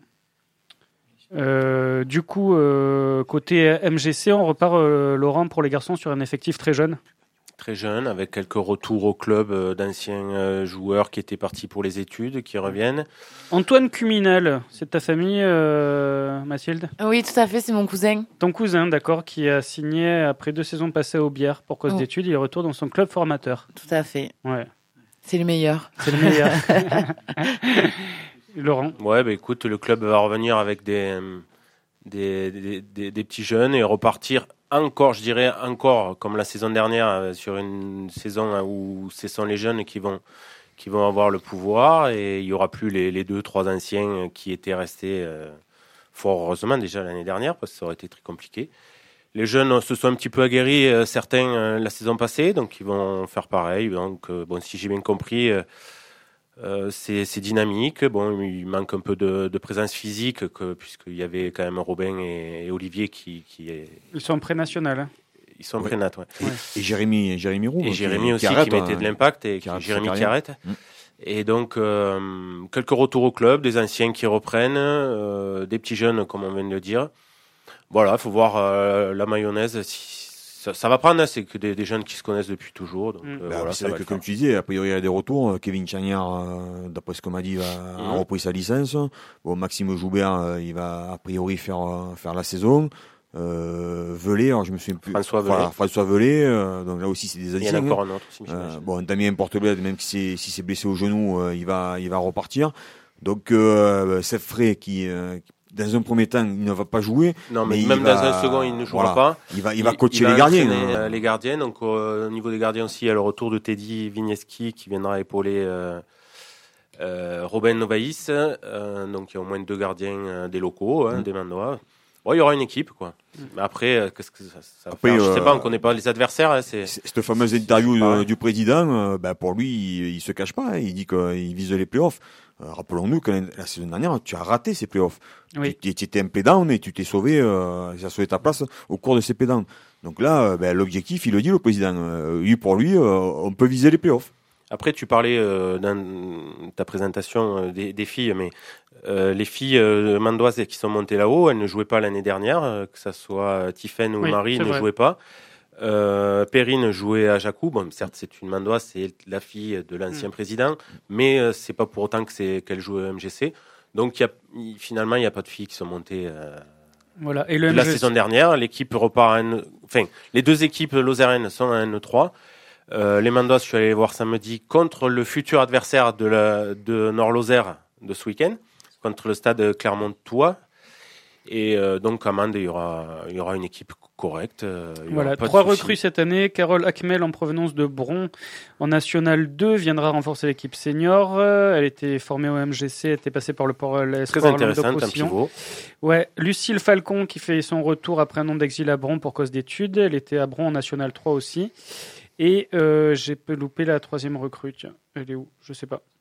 Euh, du coup, euh, côté M G C, on repart, euh, Laurent, pour les garçons sur un effectif très jeune. Très jeune, avec quelques retours au club euh, d'anciens euh, joueurs qui étaient partis pour les études, qui reviennent. Antoine Cuminal, c'est de ta famille, euh, Mathilde? Oui, tout à fait, c'est mon cousin. Ton cousin, d'accord, qui a signé après deux saisons passées à Aubière pour cause oh. d'études, il retourne dans son club formateur. Tout à fait. Ouais. C'est le meilleur. C'est le meilleur. Laurent? Ouais, bah écoute, le club va revenir avec des, des, des, des, des petits jeunes et repartir encore, je dirais encore, comme la saison dernière, sur une saison où ce sont les jeunes qui vont, qui vont avoir le pouvoir, et il n'y aura plus les, les deux, trois anciens qui étaient restés euh, fort heureusement déjà l'année dernière, parce que ça aurait été très compliqué. Les jeunes se sont un petit peu aguerris, euh, certains euh, la saison passée, donc ils vont faire pareil. Donc, euh, bon, si j'ai bien compris, euh, euh, c'est, c'est dynamique. Bon, il manque un peu de, de présence physique, que, puisqu'il y avait quand même Robin et, et Olivier qui, qui est... Ils sont en pré-national. Hein. Ils sont en ouais. pré-nat, ouais. ouais. Et Jérémy, Jérémy Roux. Et Jérémy qui, aussi, qui, arrête, qui mettait hein, de l'impact, et qui, Jérémy qui arrête. Mmh. Et donc, euh, quelques retours au club, des anciens qui reprennent, euh, des petits jeunes, comme on vient de le dire. Voilà, il faut voir euh, la mayonnaise. Si, ça, ça va prendre, hein, c'est que des, des jeunes qui se connaissent depuis toujours. Donc, mmh. euh, bah, voilà, c'est vrai que, comme tu disais, a priori, il y a des retours. Kevin Chagnard, euh, d'après ce qu'on m'a dit, va, mmh. a repris sa licence. Bon, Maxime Joubert, euh, il va a priori faire, euh, faire la saison. Euh, Velay, alors je me souviens plus. François Velay. Voilà, François Velay, euh, donc là aussi c'est des anciens. Il y en a encore un autre aussi. Euh, bon, Damien Portebled, même si c'est, si c'est blessé au genou, euh, il va, il va repartir. Donc, euh, Seth Frey qui, euh, dans un premier temps, il ne va pas jouer. Non, mais, mais même va, dans un second, il ne jouera voilà, pas. Il va, il, il va coacher il va les gardiens. Euh, les gardiens. Donc, euh, au niveau des gardiens aussi, il y a le retour de Teddy Vigneski qui viendra épauler euh, euh, Robin Novaïs. Euh, donc, il y a au moins deux gardiens euh, des locaux, hein, mmh. des Mandois. Bon, il y aura une équipe, quoi. Mais après, euh, qu'est-ce que ça, ça va après, faire ? Je euh, sais pas, on connaît pas les adversaires. Hein, c'est... Cette fameuse interview de, du président, euh, bah, pour lui, il, il se cache pas. Hein, il dit qu'il vise les playoffs. Euh, rappelons-nous que la saison dernière, tu as raté ces playoffs. Oui. Tu, tu étais un play-down et tu t'es sauvé, euh, tu as sauvé ta place au cours de ces play-downs. Donc là, euh, bah, l'objectif, il le dit, le président. Euh, lui, pour lui, euh, on peut viser les playoffs. Après, tu parlais euh, dans ta présentation euh, des, des filles, mais euh, les filles euh, mandoises qui sont montées là-haut, elles ne jouaient pas l'année dernière, euh, que ça soit Tiffaine ou oui, Marie ne vrai. jouaient pas. Euh, Perrine jouait à Jacou. Bon, certes, c'est une mandoise, c'est la fille de l'ancien mmh. président, mais euh, c'est pas pour autant que c'est qu'elle joue au M G C. Donc, y a, y, finalement, il n'y a pas de filles qui sont montées. Euh, voilà. Et le de la M G C... saison dernière, l'équipe repart à N... Enfin, les deux équipes lozériennes sont à N trois. Euh, les Mandois, je suis allé les voir samedi contre le futur adversaire de, la, de Nord-Lozère de ce week-end, contre le stade Clermont-Touat. Et euh, donc à Mende, il y aura, il y aura une équipe correcte. Euh, voilà, trois recrues cette année. Carole Akmel en provenance de Bron en National deux viendra renforcer l'équipe senior. Euh, elle était formée au M G C, elle était passée par le port Très intéressante, un pivot. Ouais, Lucille Falcon qui fait son retour après un an d'exil à Bron pour cause d'études. Elle était à Bron en National trois aussi. Et euh, j'ai loupé la troisième recrue. Tiens, elle est où? Je sais pas.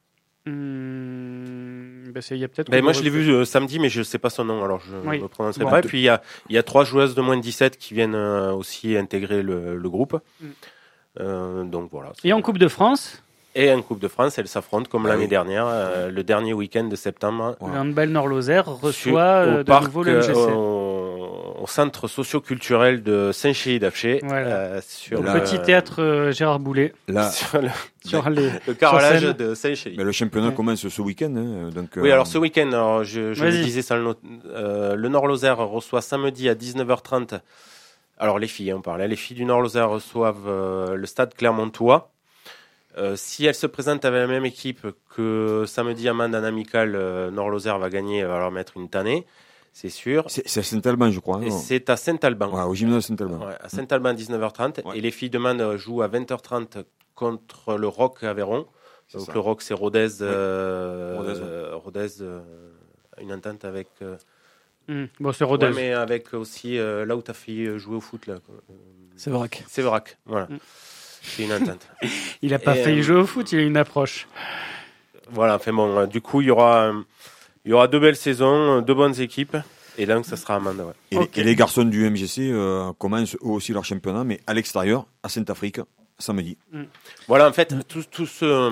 Hum, ben c'est, y a peut-être ben moi je l'ai vu euh, samedi, mais je sais pas son nom, alors je ne oui. me prononcerai bon, pas. Et puis il y a, il y a trois joueuses de moins de dix-sept qui viennent euh, aussi intégrer le, le groupe. Mm. Euh, donc voilà. Et en Coupe de France Et en Coupe de France, elles s'affrontent comme ah, l'année oui. dernière, euh, le dernier week-end de septembre. Ouais. Le handball Nord-Lozère reçoit Sur, de parc, nouveau le M G C. Au, au centre socio-culturel de Saint-Chély-d'Apcher. Voilà. Euh, sur le le petit théâtre euh, Gérard Boulet. Là, sur le, sur les, le carrelage de Saint-Chély. Mais le championnat ouais. commence ce week-end. Hein, donc, oui, euh... alors ce week-end, alors, je, je le disais, ça, le, euh, le Nord-Lozère reçoit samedi à dix-neuf heures trente. Alors les filles, on parlait. Les filles du Nord-Lozère reçoivent euh, le stade Clermontois. Euh, si elle se présente avec la même équipe que samedi à Mende en amical, euh, Nord-Lozère va gagner, va leur mettre une tannée, c'est sûr. C'est, c'est à Saint-Alban, je crois. Et c'est à Saint-Alban. Ouais, au gymnase Saint-Alban. Ouais, à Saint-Alban, dix-neuf heures trente. Ouais. Et les filles de Mende jouent à vingt heures trente contre le R O C Aveyron. C'est Donc ça. Le R O C, c'est Rodez. Euh, oui. Rodez, euh, Rodez euh, une entente avec... Euh, mmh. Bon, c'est Rodez. Ouais, mais avec aussi euh, là où ta fille jouait au foot. Là. C'est Vrac. C'est Vrac, voilà. Mmh. C'est une entente. Il n'a pas et, failli euh, jouer au foot, il a une approche. Voilà, enfin bon, du coup, il y aura, il y aura deux belles saisons, deux bonnes équipes, et donc ça sera à Mende. Ouais. Et, okay. et les garçons du M G C euh, commencent eux aussi leur championnat, mais à l'extérieur, à Saint-Afrique, samedi. Mm. Voilà, en fait, mm. tout, tout ce, euh,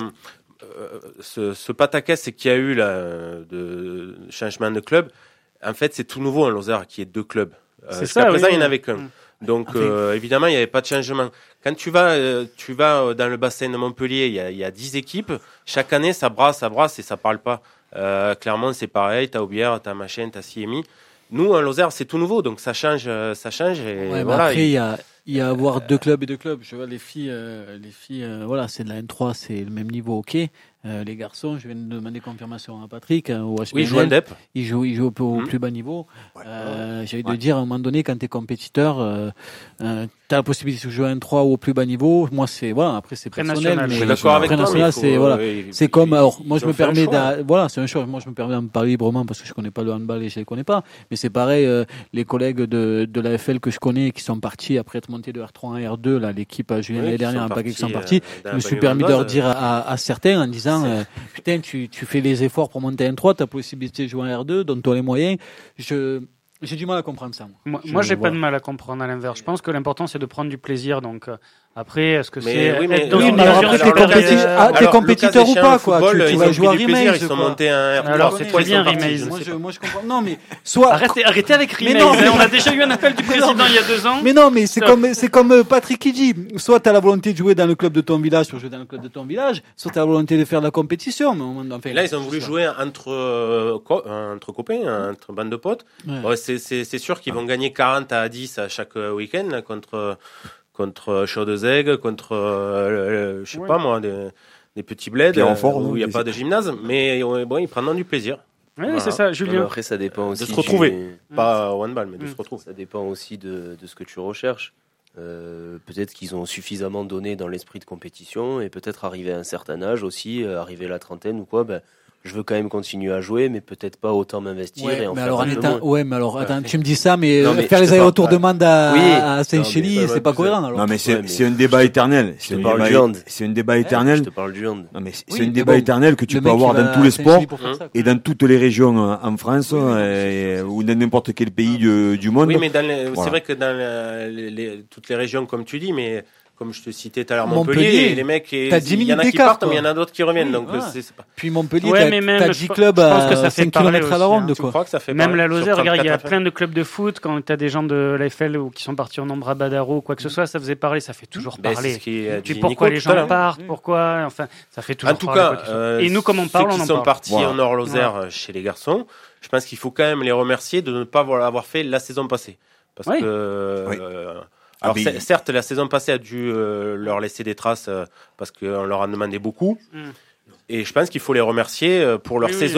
ce, ce pataquès qu'il y a eu là, de changement de club, en fait, c'est tout nouveau en Lozère, qui est deux clubs. Euh, jusqu'à ça, présent, oui, il n'y en avait qu'un. Mm. Donc enfin, euh, évidemment il n'y avait pas de changement. Quand tu vas euh, tu vas dans le bassin de Montpellier, il y a il y a dix équipes. Chaque année ça brasse, ça brasse et ça parle pas. Euh, Clermont c'est pareil, t'as Aubière, t'as Machin, t'as Siemi. Nous en Lozère c'est tout nouveau donc ça change, ça change et ouais, voilà. Après il y a il y a avoir deux clubs et deux clubs. Je vois les filles euh, les filles euh, voilà c'est de la N trois, c'est le même niveau ok. Euh, les garçons, je viens de demander confirmation à Patrick hein, au H P N L. Oui, il joue en D E P. Il joue, il joue au, au mmh. plus bas niveau. Ouais. Euh, j'ai envie ouais. de dire, à un moment donné, quand t'es compétiteur, euh, euh, t'as la possibilité de jouer en trois ou au plus bas niveau. Moi, c'est voilà. Après, c'est personnel. Mais je suis d'accord avec toi. National, faut, c'est voilà. Euh, c'est comme alors, moi, je me permets, voilà, c'est un choix. Moi, je me permets d'en parler librement parce que je connais pas le handball et je les connais pas. Mais c'est pareil, euh, les collègues de de la F L que je connais qui sont partis après être montés de R trois en R deux, là, l'équipe Julien oui, l'année dernière, un paquet qui sont partis. Euh, je me suis permis de leur dire à, à certains en disant, euh, putain, tu, tu fais les efforts pour monter en N trois, tu as possibilité de jouer en R deux, donne-toi les moyens. Je, j'ai du mal à comprendre ça. Moi, moi, je, moi j'ai voilà. pas de mal à comprendre à l'inverse. Je pense que l'important, c'est de prendre du plaisir. Donc, euh, après, est-ce que mais c'est. Oui, mais, dans oui, une mais alors après, t'es, compéti- ah, t'es compétiteur ou pas, quoi. Football, tu, tu vas jouer à Rimaze. Ils sont montés en R trois. Alors, c'est très bien, Rimaze. Moi, je, moi, je comprends. Non, mais soit. Arrêtez, arrêtez avec Rimaze. On a déjà eu un appel du président il y a deux ans. Mais non, mais c'est comme, c'est comme Patrick qui dit. Soit t'as la volonté de jouer dans le club de ton village pour jouer dans le club de ton village, soit t'as la volonté de faire de la compétition. Et là, ils ont voulu jouer entre, entre copains, entre bandes de potes. C'est, c'est, c'est sûr qu'ils vont gagner quarante à dix à chaque week-end là, contre contre Chaudezeg, contre euh, je sais ouais. pas moi des, des petits bleds euh, fort, où il n'y a pas de gymnase, mais bon ils prennent du plaisir. Oui, voilà. C'est ça, Julien. Après, ça dépend aussi de se retrouver, du... pas au handball, mais de mmh. se retrouver. Ça dépend aussi de, de ce que tu recherches. Euh, peut-être qu'ils ont suffisamment donné dans l'esprit de compétition et peut-être arrivé à un certain âge aussi, euh, arrivé à la trentaine ou quoi, ben. Je veux quand même continuer à jouer, mais peut-être pas autant m'investir ouais, et en mais faire alors, un peu étant, moins. ouais, mais alors, attends, tu me dis ça, mais, non, mais faire les allers-retours de Mende à, oui. à Saint-Chély, c'est pas cohérent, alors. Non, mais c'est, ouais, mais c'est un débat éternel. Je te parle du hand. C'est un débat éternel. Je te parle du hand. Non, mais c'est un débat éternel que tu peux avoir dans tous les sports et dans toutes les régions en France ou dans n'importe quel pays du monde. Oui, mais c'est vrai que dans toutes les régions, comme tu dis, mais comme je te citais tout à l'heure, Montpellier, Montpellier les mecs, il y en a qui partent, quoi. Mais il y en a d'autres qui reviennent. Oui, donc ouais. c'est, c'est pas... Puis Montpellier, ouais, t'as, mais même, t'as dix clubs à cinq kilomètres à la ronde. Tu crois que ça fait même la Lozère, regarde, il y a plein de clubs de foot. Quand t'as des gens de la F L ou qui sont partis en nombre à Badaro ou quoi que ce soit, ça faisait parler, ça fait toujours ben, parler. Puis pourquoi les gens partent, pourquoi, enfin, ça fait toujours parler. En tout cas, et nous, comme on parle, on en parle. Ceux qui sont partis en Nord-Lozère chez les garçons, je pense qu'il faut quand même les remercier de ne pas avoir fait la saison passée. Parce que... Alors ah, c- certes, la saison passée a dû euh, leur laisser des traces euh, parce qu'on leur a demandé beaucoup. Mm. Et je pense qu'il faut les remercier euh, pour leur oui, saison, oui.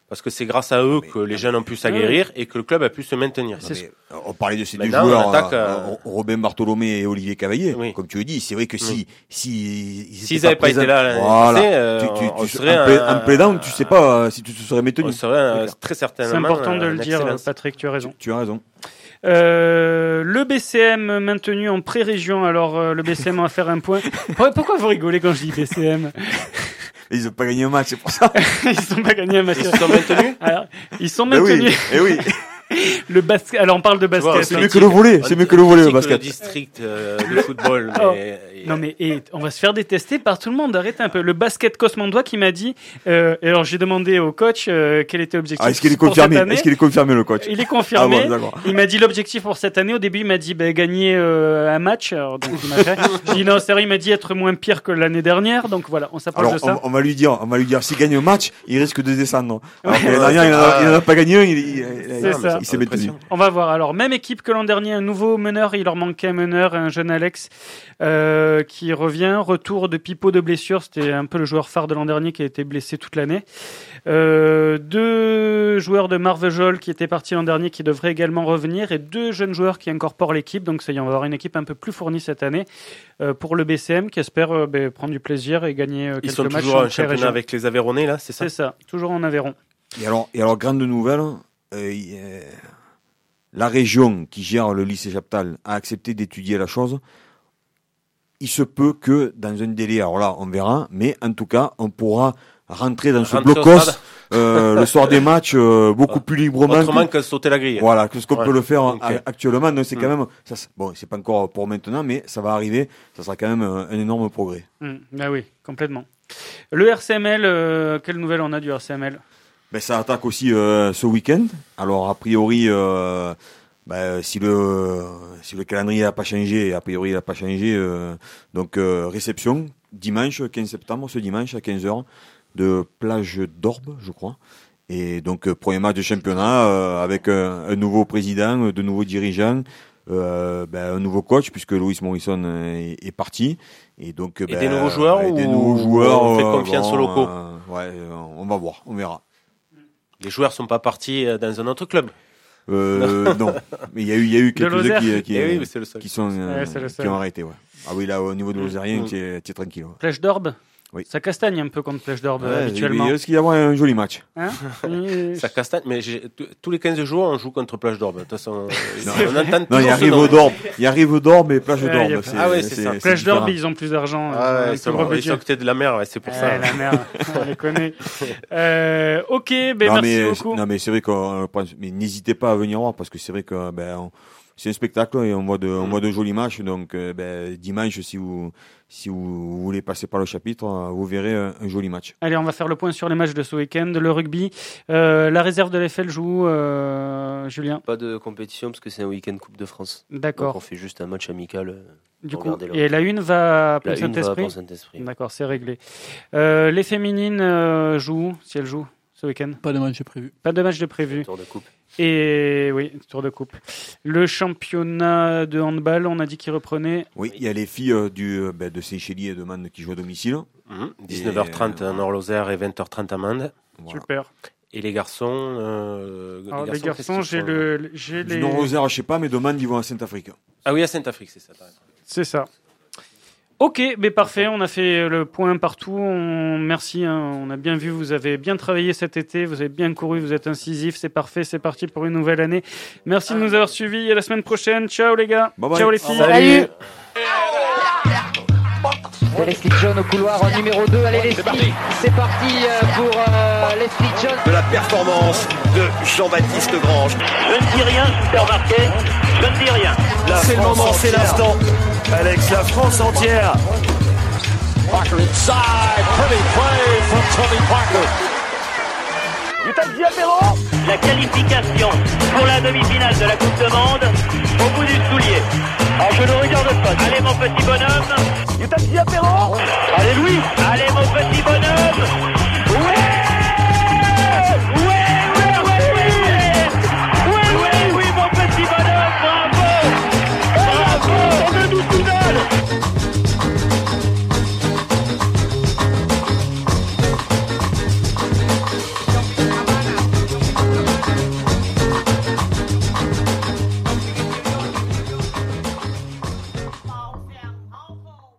parce que c'est grâce à eux que les jeunes ont pu s'aguerrir et que le club a pu se maintenir. Non, mais, on parlait de ces Maintenant, deux joueurs, attaque, euh, euh... Robin Bartholomé et Olivier Cavaillé. Oui. Comme tu le dis, c'est vrai que si, oui. si, s'ils n'avaient pas, pas été là, l'année voilà. passée, euh, tu, tu, on tu, serait en, un, play, en playdowns, tu sais pas euh, si tu te serais maintenu. On serait euh, très certainement. C'est important de euh, le dire, excellence. Patrick, tu as raison. Tu, tu as raison. Euh, le B C M maintenu en pré-région. Alors, euh, le B C M va faire un point. Pourquoi vous rigolez quand je dis B C M? Ils n'ont pas gagné un match, c'est pour ça. Ils n'ont pas gagné un match. Ils sont maintenus. Alors, ils sont ben maintenus. Oui, et oui. Le basket. Alors, on parle de basket. Vois, c'est mieux que le volley. C'est mieux que le volley, le basket. Le district euh, de football. Oh. Mais, et... Non mais et, on va se faire détester par tout le monde. Arrêtez un peu. Le basket Cosmondois qui m'a dit. Euh, et alors j'ai demandé au coach euh, quel était l'objectif. Ah, est-ce qu'il est pour confirmé? cette année. Est-ce qu'il est confirmé le coach? Il est confirmé. Ah bon, il m'a dit l'objectif pour cette année. Au début, il m'a dit bah, gagner euh, un match. Alors, donc il m'a fait. J'ai dit non, c'est vrai. Il m'a dit être moins pire que l'année dernière. Donc voilà, on s'approche de ça. On, on va lui dire, on va lui dire, s'il gagne un match, il risque de descendre. Alors que l'année dernière, il n'en a, il en a pas gagné un. Il, il, il, ça. il s'est maintenu. On va voir. Alors même équipe que l'an dernier, un nouveau meneur. Il leur manquait un meneur, un jeune Alex euh, qui revient. Retour de Pipo de blessure. C'était un peu le joueur phare de l'an dernier qui a été blessé toute l'année. Euh, deux joueurs de Marvejol qui étaient partis l'an dernier qui devraient également revenir et deux jeunes joueurs qui incorporent l'équipe. Donc ça y est, on va avoir une équipe un peu plus fournie cette année euh, pour le B C M qui espère euh, bah, prendre du plaisir et gagner euh, quelques matchs. Ils sont toujours en championnat avec les Aveyronnais là, c'est ça? C'est ça, toujours en Aveyron. Et alors, et alors grande nouvelle, euh, euh, la région qui gère le lycée Chaptal a accepté d'étudier la chose. Il se peut que dans un délai, alors là on verra, mais en tout cas on pourra rentrer dans ce blocos euh, le soir des matchs euh, beaucoup plus librement. Autrement que, que sauter la grille. Voilà, que ce qu'on ouais. peut le faire okay. actuellement. Donc c'est mmh. quand même, ça, bon, c'est pas encore pour maintenant, mais ça va arriver. Ça sera quand même un, un énorme progrès. Mmh. Ah oui, complètement. Le R C M L, euh, quelle nouvelle on a du R C M L? Ben ça attaque aussi euh, ce week-end. Alors a priori. Euh, Ben, si le si le calendrier n'a pas changé, a priori il n'a pas changé, euh, donc euh, réception dimanche quinze septembre, ce dimanche à quinze heures de Plage d'Orbe, je crois. Et donc euh, premier match de championnat euh, avec un, un nouveau président, de nouveaux dirigeants, euh, ben, un nouveau coach puisque Louis Morrison est, est parti. Et donc et ben, des nouveaux joueurs et ou des nouveaux joueurs. On fait euh, confiance bon, aux locaux. Euh, ouais, on va voir, on verra. Les joueurs sont pas partis dans un autre club. Euh, non, mais il y a eu, il y a eu quelques-uns qui, qui, eh oui, qui sont, euh, ouais, qui ont arrêté, ouais. Ah oui, là, au niveau de l'Ozérien, mmh. tu es, tu es tranquille. Ouais. Plage d'Orbe? Oui. Ça castagne un peu contre Plage d'Orbe, ouais, habituellement. Il risque d'y avoir un joli match. Hein ça castagne, mais j'ai, tous les quinze jours, on joue contre Plage d'Orbe. De toute façon, on entend non, il arrive au d'Orbe. Il arrive au d'Orbe et Plage ouais, d'Orbe. A... Ah ouais, c'est, c'est ça. Plage d'Orbe, ils ont plus d'argent. Ah ouais, ils, sont, ils sont côté de la mer, ouais, c'est pour ouais, ça. La mer, on les connaît. Euh, ok, ben non, merci mais, beaucoup. Non, mais c'est vrai qu'on, mais n'hésitez pas à venir voir parce que c'est vrai que, ben, on, c'est un spectacle et on voit de, on voit de jolis matchs. Donc, euh, ben, dimanche, si vous, si vous voulez passer par le chapitre, vous verrez un, un joli match. Allez, on va faire le point sur les matchs de ce week-end. Le rugby, euh, la réserve de l'F L joue, euh, Julien? Pas de compétition parce que c'est un week-end Coupe de France. D'accord. Donc on fait juste un match amical. Euh, du coup, et la une va à Pont-Saint-Esprit? Saint-Esprit. D'accord, c'est réglé. Euh, les féminines euh, jouent, si elles jouent ce week-end? Pas de match de prévu. Pas de match de prévu. Tour de coupe. Et oui, tour de coupe. Le championnat de handball, on a dit qu'il reprenait. Oui, il y a les filles euh, du, euh, ben, de Seychelles et de Mende qui jouent à domicile. Mmh. dix-neuf heures trente à Nord-Lozère et vingt heures trente à Mende. Voilà. Super. Et les garçons, euh, Alors, les garçons, les garçons j'ai le, j'ai du les. Nord-Lozère, je sais pas, mais de Mende ils vont à Saint-Afrique. Ah oui, à Saint-Afrique, c'est ça. C'est ça. Ok, mais parfait, on a fait le point partout. On... Merci, hein, on a bien vu, vous avez bien travaillé cet été, vous avez bien couru, vous êtes incisif, c'est parfait, c'est parti pour une nouvelle année. Merci de nous avoir suivis et à la semaine prochaine. Ciao les gars. Bye bye. Ciao les filles. Salut. Et Leslie John au couloir en numéro deux. Allez Leslie, c'est parti pour euh, Leslie John. De la performance de Jean-Baptiste Grange. Je ne dis rien, je suis remarqué. Je ne dis rien. La c'est le moment, c'est l'instant. Alex, la France entière. Parker inside, pretty play from Tony Parker. La qualification pour la demi-finale de la Coupe de Monde au bout du soulier. Alors je ne regarde pas. Allez mon petit bonhomme. Allez Louis. Allez mon petit bonhomme.